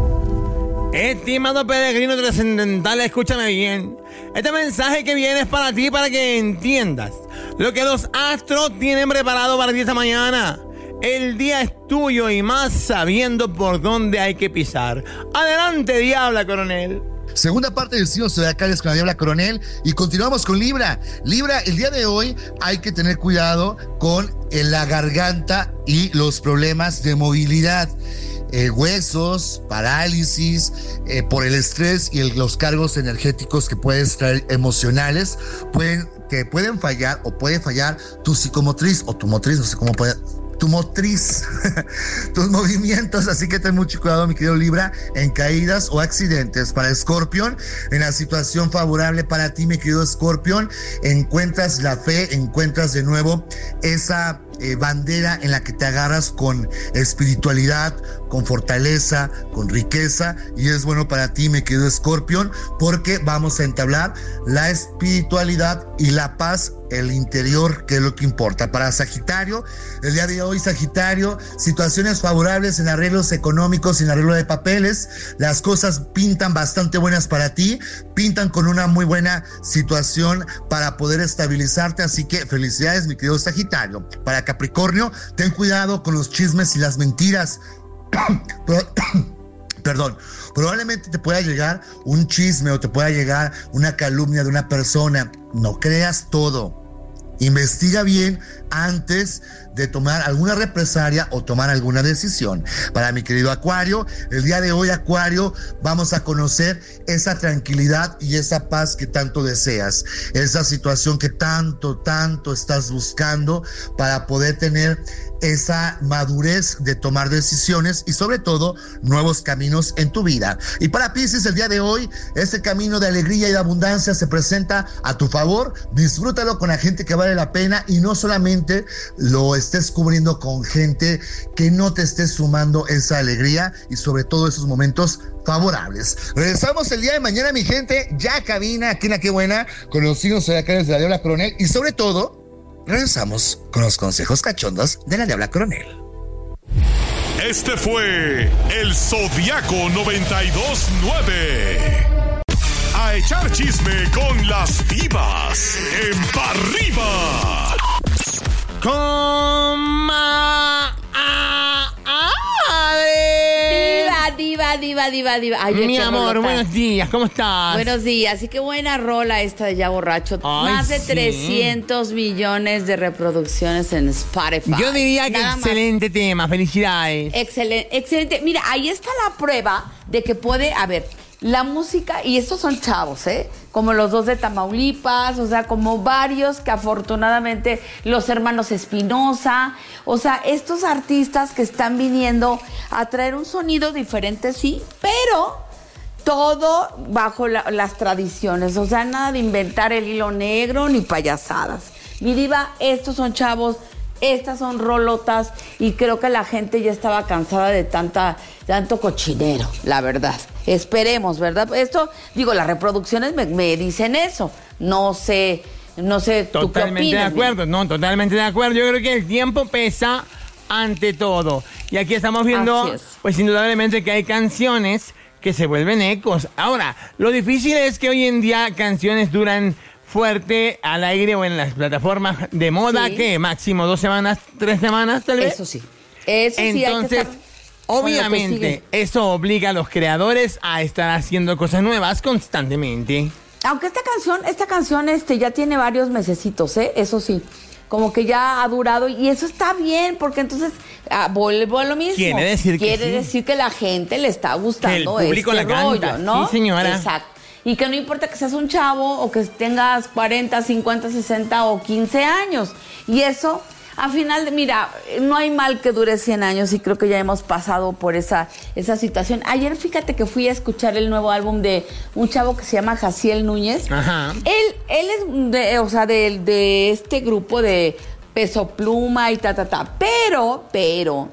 Estimado peregrino trascendental, escúchame bien. Este mensaje que viene es para ti, para que entiendas lo que los astros tienen preparado para ti esta mañana. El día es tuyo y más sabiendo por dónde hay que pisar. Adelante, Diabla Coronel. Segunda parte del signo zodiacal es con la Diabla Coronel y continuamos con Libra. Libra, el día de hoy hay que tener cuidado con la garganta y los problemas de movilidad. Eh, huesos, parálisis, eh, por el estrés y el, los cargos energéticos que puedes traer emocionales, pueden, que pueden fallar o puede fallar tu psicomotriz o tu motriz, no sé cómo puede... tu motriz, tus movimientos, así que ten mucho cuidado, mi querido Libra, en caídas o accidentes. Para Escorpión, en la situación favorable para ti, mi querido Escorpión, encuentras la fe, encuentras de nuevo esa eh, bandera en la que te agarras con espiritualidad, con fortaleza, con riqueza, y es bueno para ti, mi querido Escorpión, porque vamos a entablar la espiritualidad y la paz, el interior, que es lo que importa. Para Sagitario, el día de hoy, Sagitario, situaciones favorables en arreglos económicos, en arreglo de papeles, las cosas pintan bastante buenas para ti, pintan con una muy buena situación para poder estabilizarte, así que felicidades, mi querido Sagitario. Para Capricornio, ten cuidado con los chismes y las mentiras. Perdón, probablemente te pueda llegar un chisme o te pueda llegar una calumnia de una persona. No creas todo. Investiga bien antes de tomar alguna represalia o tomar alguna decisión. Para mi querido Acuario, el día de hoy, Acuario, vamos a conocer esa tranquilidad y esa paz que tanto deseas, esa situación que tanto, tanto estás buscando para poder tener esa madurez de tomar decisiones y sobre todo nuevos caminos en tu vida. Y para Piscis, el día de hoy, este camino de alegría y de abundancia se presenta a tu favor. Disfrútalo con la gente que vale la pena y no solamente lo estés cubriendo con gente que no te esté sumando esa alegría y sobre todo esos momentos favorables. Regresamos el día de mañana, mi gente, ya cabina aquí en La Qué Buena con los signos zodiacales de la Diabla Coronel y sobre todo regresamos con los consejos cachondos de la Diabla Coronel. Este fue el Zodiaco noventa y dos nueve. A echar chisme con las divas en Pa' Arriba. Coma. Diva, diva, diva, diva. Ay, mi amor, rolota. Buenos días, ¿cómo estás? Buenos días, y qué buena rola esta de Ya Borracho. Ay, más de sí. trescientos millones de reproducciones en Spotify. Yo diría que Nada excelente más. tema, felicidades. Excelente, excelente. Mira, ahí está la prueba de que puede, a ver, la música, y estos son chavos, ¿eh? Como los dos de Tamaulipas, o sea, como varios que afortunadamente, los hermanos Espinosa, o sea, estos artistas que están viniendo a traer un sonido diferente, sí, pero todo bajo la, las tradiciones, o sea, nada de inventar el hilo negro ni payasadas. Mi diva, estos son chavos, estas son rolotas y creo que la gente ya estaba cansada de tanta, tanto cochinero, la verdad. Esperemos, ¿verdad? Esto, digo, las reproducciones me, me dicen eso. No sé, no sé, ¿tú totalmente qué opinas? de acuerdo, no, totalmente de acuerdo. Yo creo que el tiempo pesa ante todo. Y aquí estamos viendo, pues indudablemente que hay canciones que se vuelven ecos. Ahora, lo difícil es que hoy en día canciones duran fuerte al aire o en las plataformas de moda, sí. que máximo dos semanas, tres semanas tal vez. Eso sí, eso sí. Entonces, hay que estar... obviamente, eso obliga a los creadores a estar haciendo cosas nuevas constantemente. Aunque esta canción, esta canción este, ya tiene varios mesecitos, ¿eh? Eso sí. como que ya ha durado y eso está bien, porque entonces ah, vuelvo a lo mismo. Quiere decir que Quiere sí. decir que la gente le está gustando Que el público este la rollo, canta. ¿no? Sí, señora. Exacto. Y que no importa que seas un chavo o que tengas cuarenta, cincuenta, sesenta o quince años. Y eso, al final, mira, no hay mal que dure cien años y creo que ya hemos pasado por esa, esa situación. Ayer, fíjate que fui a escuchar el nuevo álbum de un chavo que se llama Jaciel Núñez. Ajá. Él, él es, de, o sea, de, de este grupo de Peso Pluma y ta, ta, ta. Pero, pero,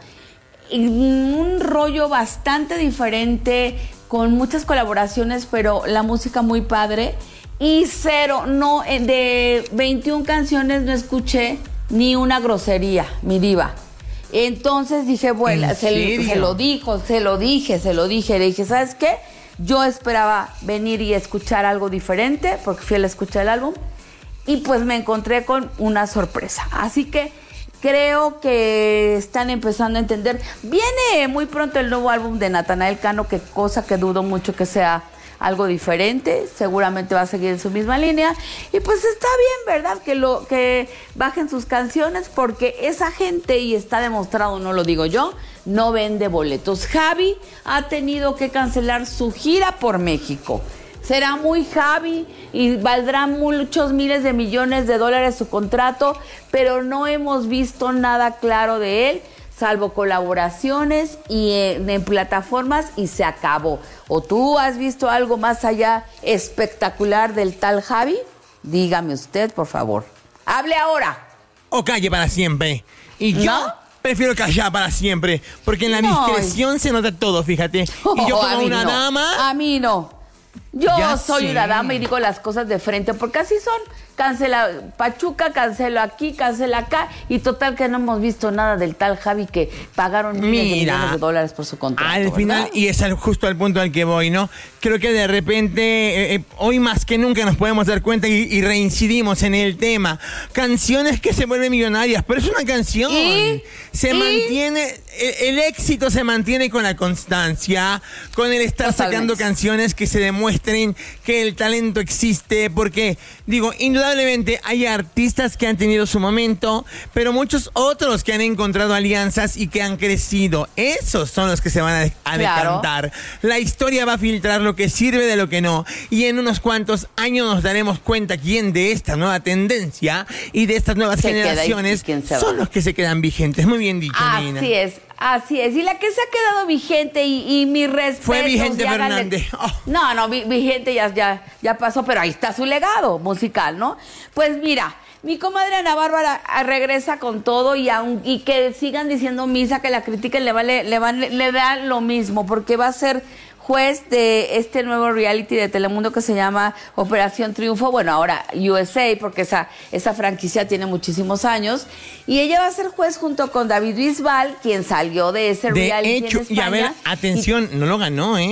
un rollo bastante diferente, con muchas colaboraciones, pero la música muy padre. Y cero, no, de veintiuna canciones no escuché ni una grosería, mi diva. Entonces dije, bueno, se, se lo dijo, se lo dije, se lo dije. Le dije, ¿sabes qué? Yo esperaba venir y escuchar algo diferente, porque fui a escuchar el álbum, y pues me encontré con una sorpresa. Así que creo que están empezando a entender. Viene muy pronto el nuevo álbum de Natanael Cano, que cosa que dudo mucho que sea algo diferente, seguramente va a seguir en su misma línea, y pues está bien, ¿verdad? Que lo que bajen sus canciones, porque esa gente, y está demostrado, no lo digo yo, no vende boletos. Javi ha tenido que cancelar su gira por México. Será muy Javi y valdrá muchos miles de millones de dólares su contrato, pero no hemos visto nada claro de él, salvo colaboraciones y en, en plataformas, y se acabó. ¿O tú has visto algo más allá espectacular del tal Javi? Dígame usted, por favor. ¡Hable ahora! O calle para siempre. Y yo ¿No? prefiero callar para siempre, porque en la No. discreción se nota todo, fíjate. Y yo Oh, como a mí una no. dama... A mí no. Yo Ya soy sé. una dama y digo las cosas de frente, porque así son. Cancela Pachuca, cancelo aquí, cancela acá, y total que no hemos visto nada del tal Javi que pagaron miles de Mira, millones de dólares por su contrato. Al ¿verdad? final, y es al- justo al punto al que voy, ¿no? Creo que de repente, eh, eh, hoy más que nunca nos podemos dar cuenta y, y reincidimos en el tema. Canciones que se vuelven millonarias, pero es una canción. ¿Y? Se ¿Y? mantiene, el, el éxito se mantiene con la constancia, con el estar Totalmente. sacando canciones que se demuestren que el talento existe, porque, digo, indudablemente hay artistas que han tenido su momento, pero muchos otros que han encontrado alianzas y que han crecido. Esos son los que se van a, a Claro. decantar. La historia va a filtrar lo que sirve de lo que no, y en unos cuantos años nos daremos cuenta quién de esta nueva tendencia y de estas nuevas Se queda y- generaciones y quién se va. son los que se quedan vigentes. Muy bien dicho, Nina. Así es, así es. Y la que se ha quedado vigente y, y mi respeto. Fue Vicente Fernández. Oh. No, no, vi- vigente ya, ya, ya pasó, pero ahí está su legado musical, ¿no? Pues mira, mi comadre Ana Bárbara ah, regresa con todo, y, aun, y que sigan diciendo misa, que la critiquen, le, vale, le, van- le da lo mismo, porque va a ser juez de este nuevo reality de Telemundo que se llama Operación Triunfo, bueno, ahora U S A, porque esa, esa franquicia tiene muchísimos años, y ella va a ser juez junto con David Bisbal, quien salió de ese De reality hecho, en y a ver, España. atención, no lo ganó, ¿eh?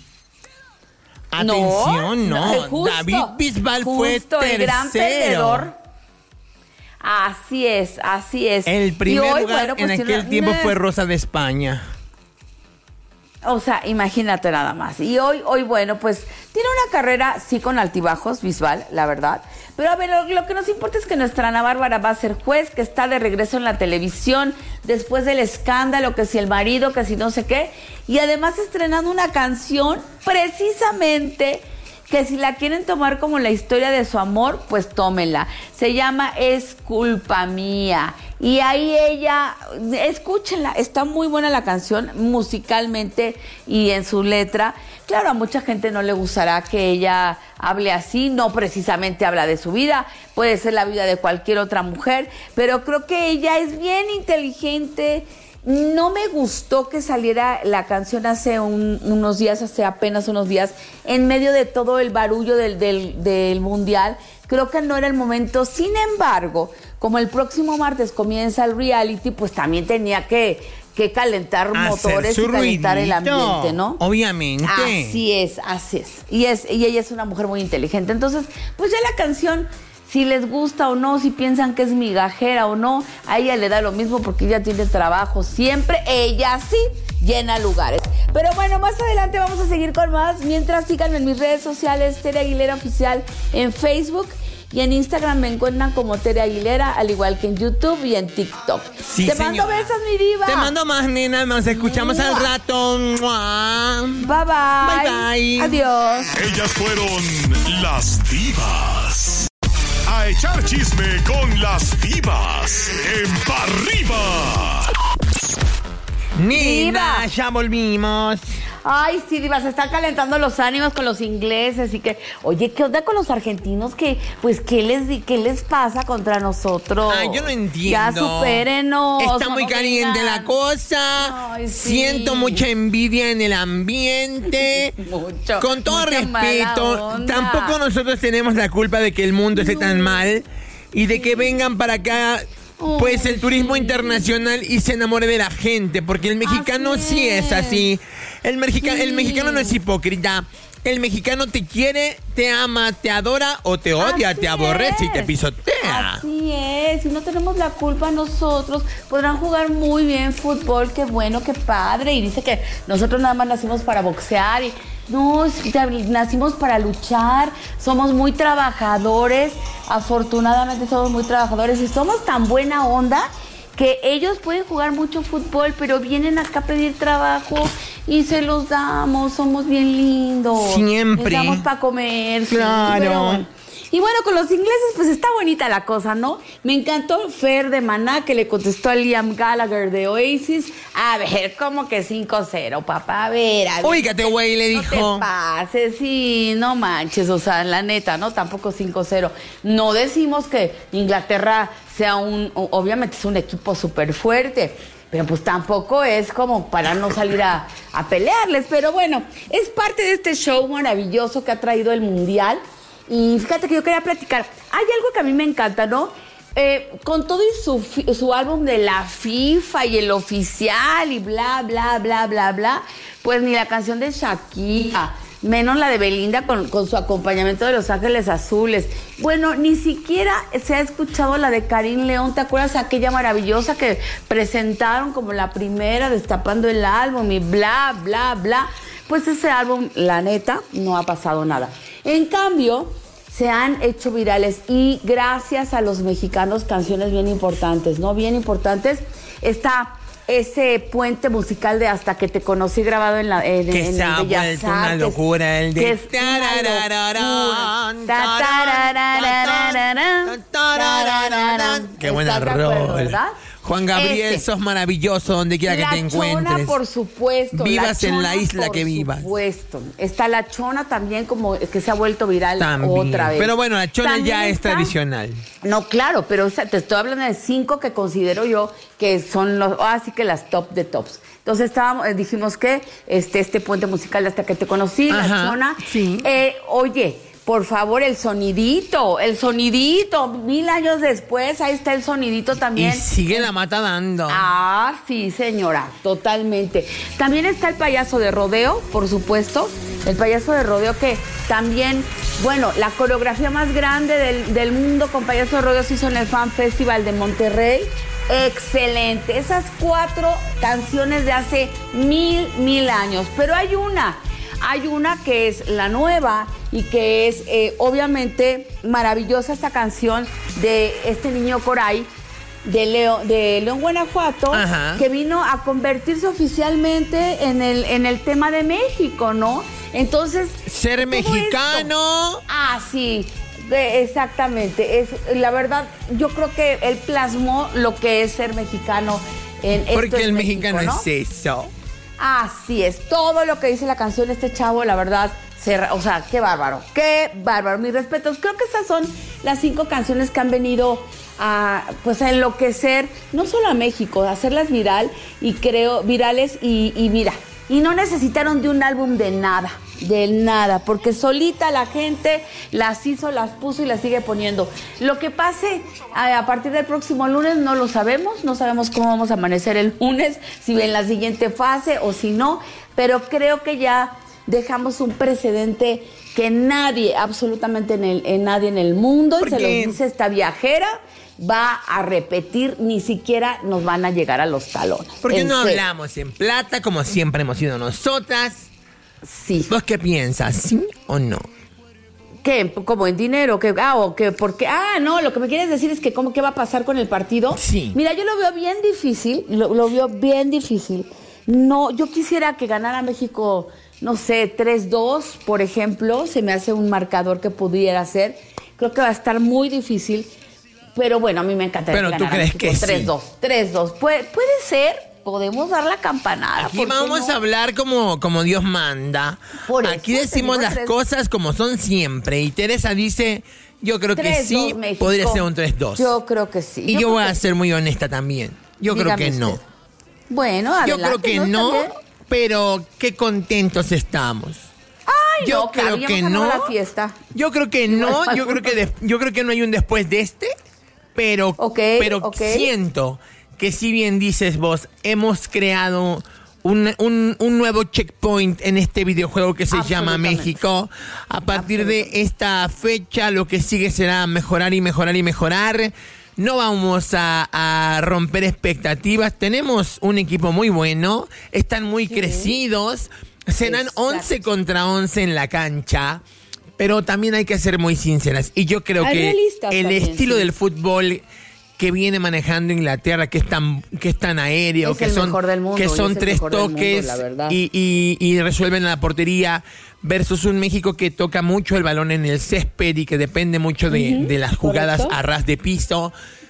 Atención, no. eh, justo, David Bisbal fue justo, el gran tercero. perdedor. Así es, así es. El primer Y hoy, lugar bueno, pues, en tiene aquel una- tiempo nah. fue Rosa de España. O sea, imagínate nada más. Y hoy, hoy, bueno, pues tiene una carrera, sí, con altibajos, Bisbal, la verdad. Pero a ver, lo, lo que nos importa es que nuestra Ana Bárbara va a ser juez, que está de regreso en la televisión después del escándalo, que si el marido, que si no sé qué. Y además estrenando una canción precisamente que si la quieren tomar como la historia de su amor, pues tómenla. Se llama Es Culpa Mía. Y ahí ella, escúchenla, está muy buena la canción musicalmente y en su letra. Claro, a mucha gente no le gustará que ella hable así, no precisamente habla de su vida, puede ser la vida de cualquier otra mujer, pero creo que ella es bien inteligente. No me gustó que saliera la canción hace un- unos días, hace apenas unos días, en medio de todo el barullo del, del, del mundial. Creo que no era el momento. Sin embargo, como el próximo martes comienza el reality, pues también tenía que, que calentar Hacer motores su y calentar el ruidito, ambiente, ¿no? obviamente. Así es, así es. Y, es. y ella es una mujer muy inteligente. Entonces, pues ya la canción, si les gusta o no, si piensan que es migajera o no, a ella le da lo mismo porque ella tiene trabajo siempre. Ella sí llena lugares. Pero bueno, más adelante vamos a seguir con más. Mientras, síganme en mis redes sociales, Tere Aguilera Oficial en Facebook. Y en Instagram me encuentran como Tere Aguilera, al igual que en YouTube y en TikTok. Sí, Te mando señora. besos, mi diva. Te mando más, nena. Nos escuchamos al rato. ¡Mua! Bye, bye. Bye, bye. Adiós. Ellas fueron las divas. A echar chisme con las divas. En Pa' Arriba. Nina, Diva. ya volvimos. Ay, sí, diva, se están calentando los ánimos con los ingleses y que, oye, ¿qué onda con los argentinos? Que, pues, ¿qué les di- qué les pasa contra nosotros? Ay, yo no entiendo. Ya supérenos. Está muy no caliente vengan. la cosa. Ay, sí. Siento mucha envidia en el ambiente. Mucho. Con todo mucha mala respeto, onda. tampoco nosotros tenemos la culpa de que el mundo esté tan mal y de que vengan para acá. Pues el turismo internacional y se enamore de la gente, porque el mexicano Así sí es es. así. El, mexica- Sí. el mexicano no es hipócrita. El mexicano te quiere, te ama, te adora o te odia, Así te aborrece y te es. pisotea. Así es, si no tenemos la culpa nosotros, podrán jugar muy bien fútbol, qué bueno, qué padre. Y dice que nosotros nada más nacimos para boxear y no, es- ya nacimos para luchar, somos muy trabajadores, afortunadamente somos muy trabajadores y somos tan buena onda que ellos pueden jugar mucho fútbol, pero vienen acá a pedir trabajo y se los damos, somos bien lindos. Siempre. Les damos para comer. sí, Claro. pero bueno. Y bueno, con los ingleses pues está bonita la cosa, ¿no? Me encantó Fer de Maná que le contestó a Liam Gallagher de Oasis. A ver, ¿cómo que cinco cero, papá? A ver, a ver. Óigate, güey, le No dijo. te pases, sí, no manches, o sea, la neta, ¿no? Tampoco cinco cero. No decimos que Inglaterra sea un, o- obviamente es un equipo súper fuerte, pero pues tampoco es como para no salir a, a pelearles. Pero bueno, es parte de este show maravilloso que ha traído el Mundial. Y fíjate que yo quería platicar, hay algo que a mí me encanta, ¿no? Eh, con todo y su, fi- su álbum de la FIFA y el oficial y bla, bla, bla, bla, bla, pues ni la canción de Shakira, menos la de Belinda con, con su acompañamiento de Los Ángeles Azules. Bueno, ni siquiera se ha escuchado la de Karim León, ¿te acuerdas? Aquella maravillosa que presentaron como la primera destapando el álbum y bla, bla, bla. Pues ese álbum, la neta, no ha pasado nada. En cambio, se han hecho virales y gracias a los mexicanos canciones bien importantes, ¿no? Bien importantes. Está ese puente musical de Hasta que te conocí grabado en la en, Que en se ha Bellas vuelto una Artes, locura el de que es una tararararán, locura. Ta, tarararararán, tararararán. Qué buena ¿Estás de acuerdo, rol. verdad? Juan Gabriel, Ese. sos maravilloso donde quiera que La te encuentres. Chona, por supuesto. Vivas en la Chona, isla por que vivas. supuesto. Está la Chona también, como que se ha vuelto viral También. otra vez. Pero bueno, la chona También ya es está- tradicional. No, claro, pero o sea, te estoy hablando de cinco que considero yo que son los, así que las top de tops. Entonces estábamos, eh, dijimos que este, este puente musical de Hasta que te conocí, Ajá, la Chona. sí. Eh, oye, por favor, el sonidito, el sonidito, mil años después, ahí está el sonidito Y también. sigue la mata dando. Ah, sí, señora, totalmente. También está el payaso de rodeo, por supuesto. El payaso de rodeo que también, bueno, la coreografía más grande del, del mundo con payaso de rodeo se hizo en el Fan Festival de Monterrey. Excelente. Esas cuatro canciones de hace mil, mil años. Pero hay una, hay una que es la nueva y que es eh, obviamente maravillosa esta canción de este niño Coray. De León, de León, Guanajuato, Ajá. que vino a convertirse oficialmente en el, en el tema de México, ¿no? Entonces... Ser todo mexicano. esto- ah, sí, de- exactamente. Es, la verdad, yo creo que él plasmó lo que es ser mexicano en esto Porque es el México, mexicano ¿no? es eso. Así es, todo lo que dice la canción, este chavo, la verdad, se, o sea, qué bárbaro, qué bárbaro, mis respetos. Creo que estas son las cinco canciones que han venido a, pues, a enloquecer, no solo a México, a hacerlas viral, y creo, virales, y, y mira, y no necesitaron de un álbum de nada, de nada, porque solita la gente las hizo, las puso y las sigue poniendo. Lo que pase a, a partir del próximo lunes no lo sabemos, no sabemos cómo vamos a amanecer el lunes, si en la siguiente fase o si no, pero creo que ya dejamos un precedente que nadie, absolutamente en, el, en nadie en el mundo, y se Porque- los dice esta viajera, va a repetir, ni siquiera nos van a llegar a los talones. ¿Por qué En no serio. hablamos en plata como siempre hemos sido nosotras? Sí. ¿Vos qué piensas? ¿Sí o no? ¿Qué? ¿Como en dinero? ¿Qué? Ah, o que porque ah, no, lo que me quieres decir es que cómo qué va a pasar con el partido. Sí. Mira, yo lo veo bien difícil, lo, lo veo bien difícil. No, yo quisiera que ganara México, no sé, tres dos, por ejemplo, se me hace un marcador que pudiera ser. Creo que va a estar muy difícil, pero bueno, a mí me encantaría Pero que tú ganara crees México que sí. tres dos, tres dos. Puede, puede ser, podemos dar la campanada. Aquí ¿por qué vamos no? a hablar como, como Dios manda. Por Aquí eso decimos tenemos las tres- cosas como son siempre. Y Teresa dice, yo creo que tres sí, dos México. podría ser un tres dos. Yo creo que sí. Y yo, creo voy que a ser muy honesta también. Yo creo Dígame que no. usted. Bueno, Yo adelante. creo que no, ¿También? pero qué contentos estamos. Ay, Yo no, claro, creo ya que vamos a no. la fiesta. Yo creo que Igual no, yo creo que, de- yo creo que no hay un después de este, pero, pero ok. siento que si bien dices vos, hemos creado un, un, un nuevo checkpoint en este videojuego que se llama Absolutamente. México. A partir de esta fecha lo que sigue será mejorar y mejorar y mejorar. No vamos a, a romper expectativas. Tenemos un equipo muy bueno, están muy crecidos. Serán once contra once en la cancha, pero también hay que ser muy sinceras. Y yo creo Hay que realistas el también, estilo sí. del fútbol que viene manejando Inglaterra, que es tan, que es tan aéreo, Es que el son, mejor del mundo, que y son es el tres mejor del mundo, toques la verdad. y, y, y resuelven la portería, versus un México que toca mucho el balón en el césped y que depende mucho de, Ujú, de las jugadas correcto. a ras de piso.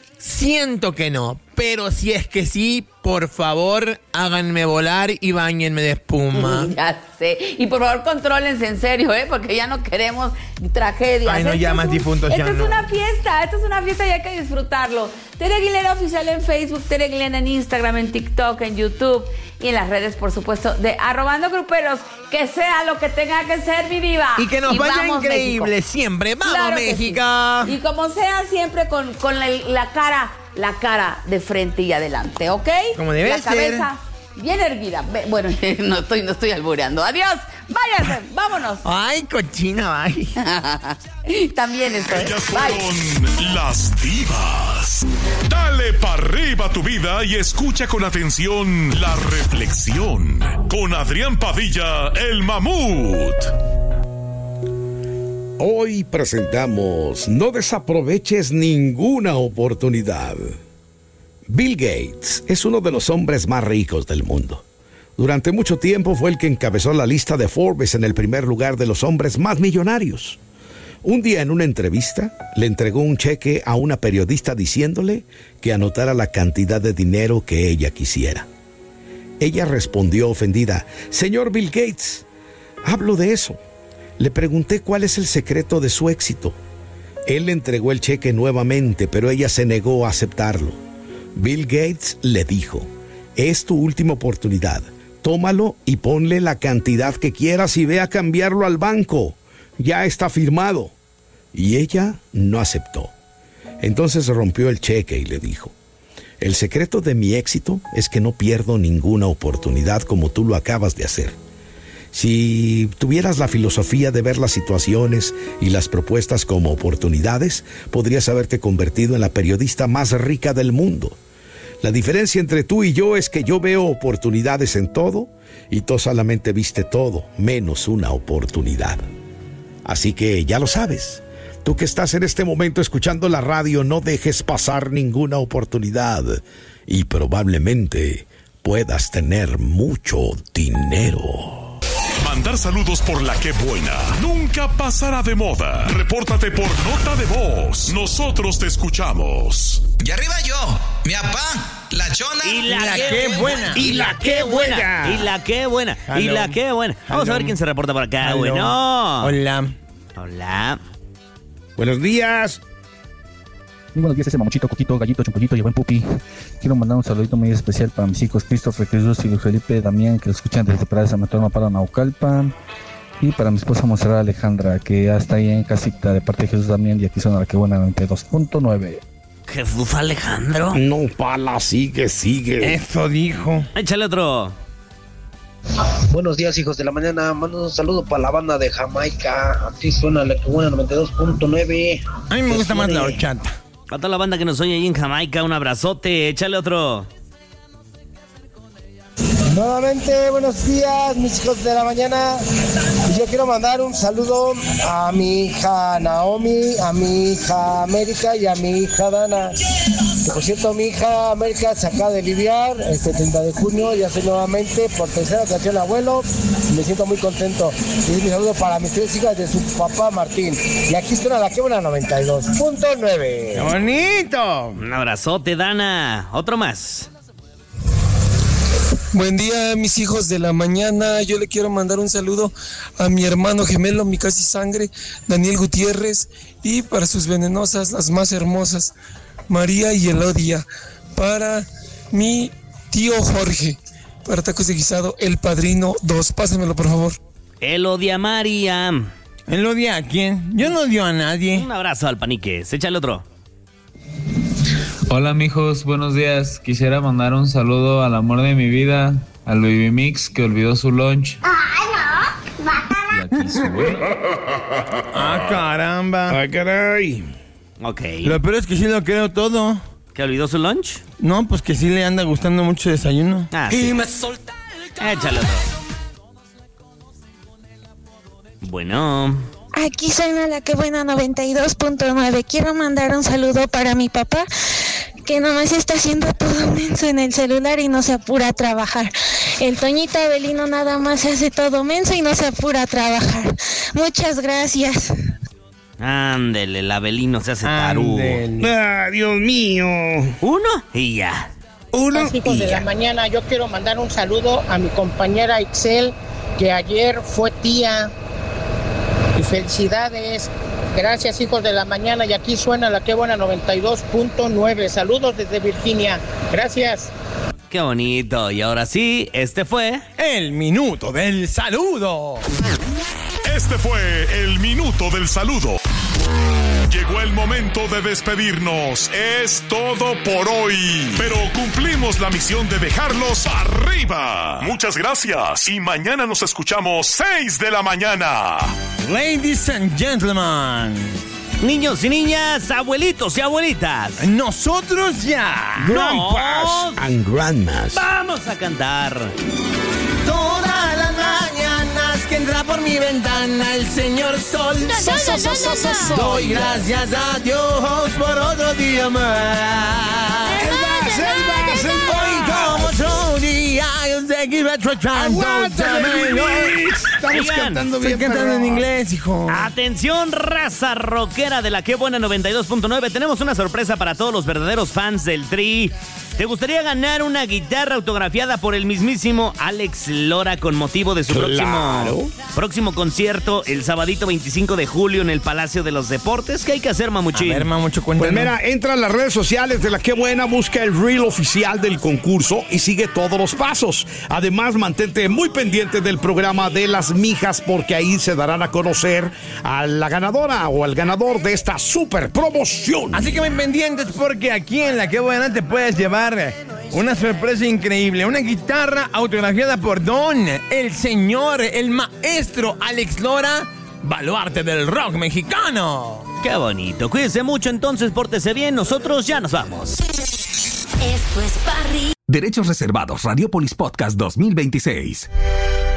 Siento que no, pero si es que sí, por favor, háganme volar y báñenme de espuma. Ya sé. Y por favor, contrólense en serio, ¿eh? Porque ya no queremos tragedias. Ay, no, Esto ya es más un- difuntos ya Esto es no. una fiesta, esto es una fiesta y hay que disfrutarlo. Tere Aguilera Oficial en Facebook, Tere Aguilera en Instagram, en TikTok, en YouTube y en las redes, por supuesto, de Arrobando Gruperos. Que sea lo que tenga que ser, mi diva. Y que nos vaya vamos, increíble México. siempre. ¡Vamos, Claro que México! sí. Y como sea, siempre con, con la, la cara, la cara de frente y adelante, ¿ok? Como debe la ser. cabeza bien erguida. Ve- Bueno, no estoy, no estoy albureando. Adiós, váyanse, vámonos. Ay, cochina, bye. También estoy. Ellas Bye. fueron las divas. Dale pa' arriba tu vida y escucha con atención la reflexión con Adrián Padilla, el mamut. Hoy presentamos No desaproveches ninguna oportunidad. Bill Gates es uno de los hombres más ricos del mundo. Durante mucho tiempo fue el que encabezó la lista de Forbes en el primer lugar de los hombres más millonarios. Un día en una entrevista le entregó un cheque a una periodista diciéndole que anotara la cantidad de dinero que ella quisiera. Ella respondió ofendida: «Señor Bill Gates, hablo de eso. Le pregunté cuál es el secreto de su éxito». Él le entregó el cheque nuevamente, pero ella se negó a aceptarlo. Bill Gates le dijo: «Es tu última oportunidad. Tómalo y ponle la cantidad que quieras y ve a cambiarlo al banco. Ya está firmado». Y ella no aceptó. Entonces rompió el cheque y le dijo: «El secreto de mi éxito es que no pierdo ninguna oportunidad como tú lo acabas de hacer. Si tuvieras la filosofía de ver las situaciones y las propuestas como oportunidades, podrías haberte convertido en la periodista más rica del mundo. La diferencia entre tú y yo es que yo veo oportunidades en todo y tú solamente viste todo, menos una oportunidad. Así que ya lo sabes. Tú que estás en este momento escuchando la radio, no dejes pasar ninguna oportunidad y probablemente puedas tener mucho dinero». Mandar saludos por la que buena nunca pasará de moda. Repórtate por nota de voz. Nosotros te escuchamos. Y arriba yo, mi papá, la chona. Y la, que buena. Y la que buena. Y la que buena. Y la que buena. Vamos a ver quién se reporta por acá. Aló. Bueno. Hola. Hola. Buenos días. Muy buenos días, ese mamuchito, coquito, gallito, chumpollito y buen pupi. Quiero mandar un saludito muy especial para mis hijos Christopher, Jesús y Luis Felipe, Damián, que lo escuchan desde Plaza Matorno para Naucalpan. Y para mi esposa Monserrat Alejandra, que ya está ahí en casita de parte de Jesús Damián, y aquí son la que buena noventa y dos punto nueve. Jesús Alejandro. No, pala, sigue, sigue. Eso dijo. Échale otro. Buenos días, hijos de la mañana. Mando un saludo para la banda de Jamaica. Aquí suena la que buena noventa y dos punto nueve. A mí me gusta más la horchata. A toda la banda que nos oye ahí en Jamaica, un abrazote. Échale otro. Nuevamente, buenos días, mis hijos de la mañana. Y yo quiero mandar un saludo a mi hija Naomi, a mi hija América y a mi hija Dana. Que, por cierto, mi hija América se acaba de aliviar este treinta de junio, ya soy nuevamente por tercera ocasión abuelo. Y me siento muy contento. Y es mi saludo para mis tres hijas de su papá Martín. Y aquí suena la que buena noventa y dos punto nueve. ¡Qué bonito! Un abrazote, Dana. Otro más. Buen día, mis hijos de la mañana. Yo le quiero mandar un saludo a mi hermano gemelo, mi casi sangre, Daniel Gutiérrez, y para sus venenosas, las más hermosas, María y Elodia. Para mi tío Jorge, para tacos de guisado, El Padrino dos. Pásamelo, por favor. Elodia María. ¿Elodia a quién? Yo no odio a nadie. Un abrazo al Paniques. Échale otro. Hola, mijos, buenos días. Quisiera mandar un saludo al amor de mi vida, al Baby Mix, que olvidó su lunch. Y aquí sube. Ah, caramba. Ay, caray. Ok. Lo peor es que sí lo creo todo. ¿Que olvidó su lunch? No, pues que sí le anda gustando mucho el desayuno. Ah, sí. Y me solta. Échale otro. Bueno. Aquí suena la que buena noventa y dos punto nueve. Quiero mandar un saludo para mi papá, que nomás está haciendo todo menso en el celular y no se apura a trabajar. El Toñito Avelino nada más se hace todo menso y no se apura a trabajar. Muchas gracias. Ándele, el Avelino se hace tarugo. Ah, Dios mío. Uno y ya. Uno Los hijos y de ya. la mañana, yo quiero mandar un saludo a mi compañera Excel, que ayer fue tía. Y felicidades. Gracias, hijos de la mañana. Y aquí suena la que buena noventa y dos punto nueve. Saludos desde Virginia. Gracias. Qué bonito. Y ahora sí, este fue el minuto del saludo. Este fue el minuto del saludo. Llegó el momento de despedirnos. Es todo por hoy. Pero cumplimos la misión de dejarlos arriba. Muchas gracias. Y mañana nos escuchamos seis de la mañana. Ladies and gentlemen. Niños y niñas, abuelitos y abuelitas. Nosotros ya. Grandpas and grandmas. Vamos a cantar. Todas las mañanas que entra por mi ventana el señor sol. No, no, no, no, no, no. Doy gracias a Dios por otro día más. El más, el más, el más. Hoy como otro día yo seguiré tratando. Aguántame, Luis. Estamos Oigan, cantando bien. Estoy cantando pero- en inglés, hijo. Atención, raza rockera de la que buena noventa y dos punto nueve. Tenemos una sorpresa para todos los verdaderos fans del Tri. ¿Te gustaría ganar una guitarra autografiada por el mismísimo Alex Lora con motivo de su Claro. próximo, próximo concierto el sabadito veinticinco de julio en el Palacio de los Deportes? ¿Qué hay que hacer, mamuchín? A ver, mamucho, cuéntanos. Pues mira, entra a las redes sociales de La Qué Buena, busca el reel oficial del concurso y sigue todos los pasos. Además, mantente muy pendiente del programa de Las Mijas, porque ahí se darán a conocer a la ganadora o al ganador de esta super promoción. Así que muy pendientes, porque aquí en La Qué Buena te puedes llevar una sorpresa increíble. Una guitarra autografiada por Don, el señor, el maestro Alex Lora, baluarte del rock mexicano. Qué bonito. Cuídense mucho entonces, pórtese bien. Nosotros ya nos vamos. Esto es Parry. Derechos reservados, Radiopolis Podcast dos mil veintiséis.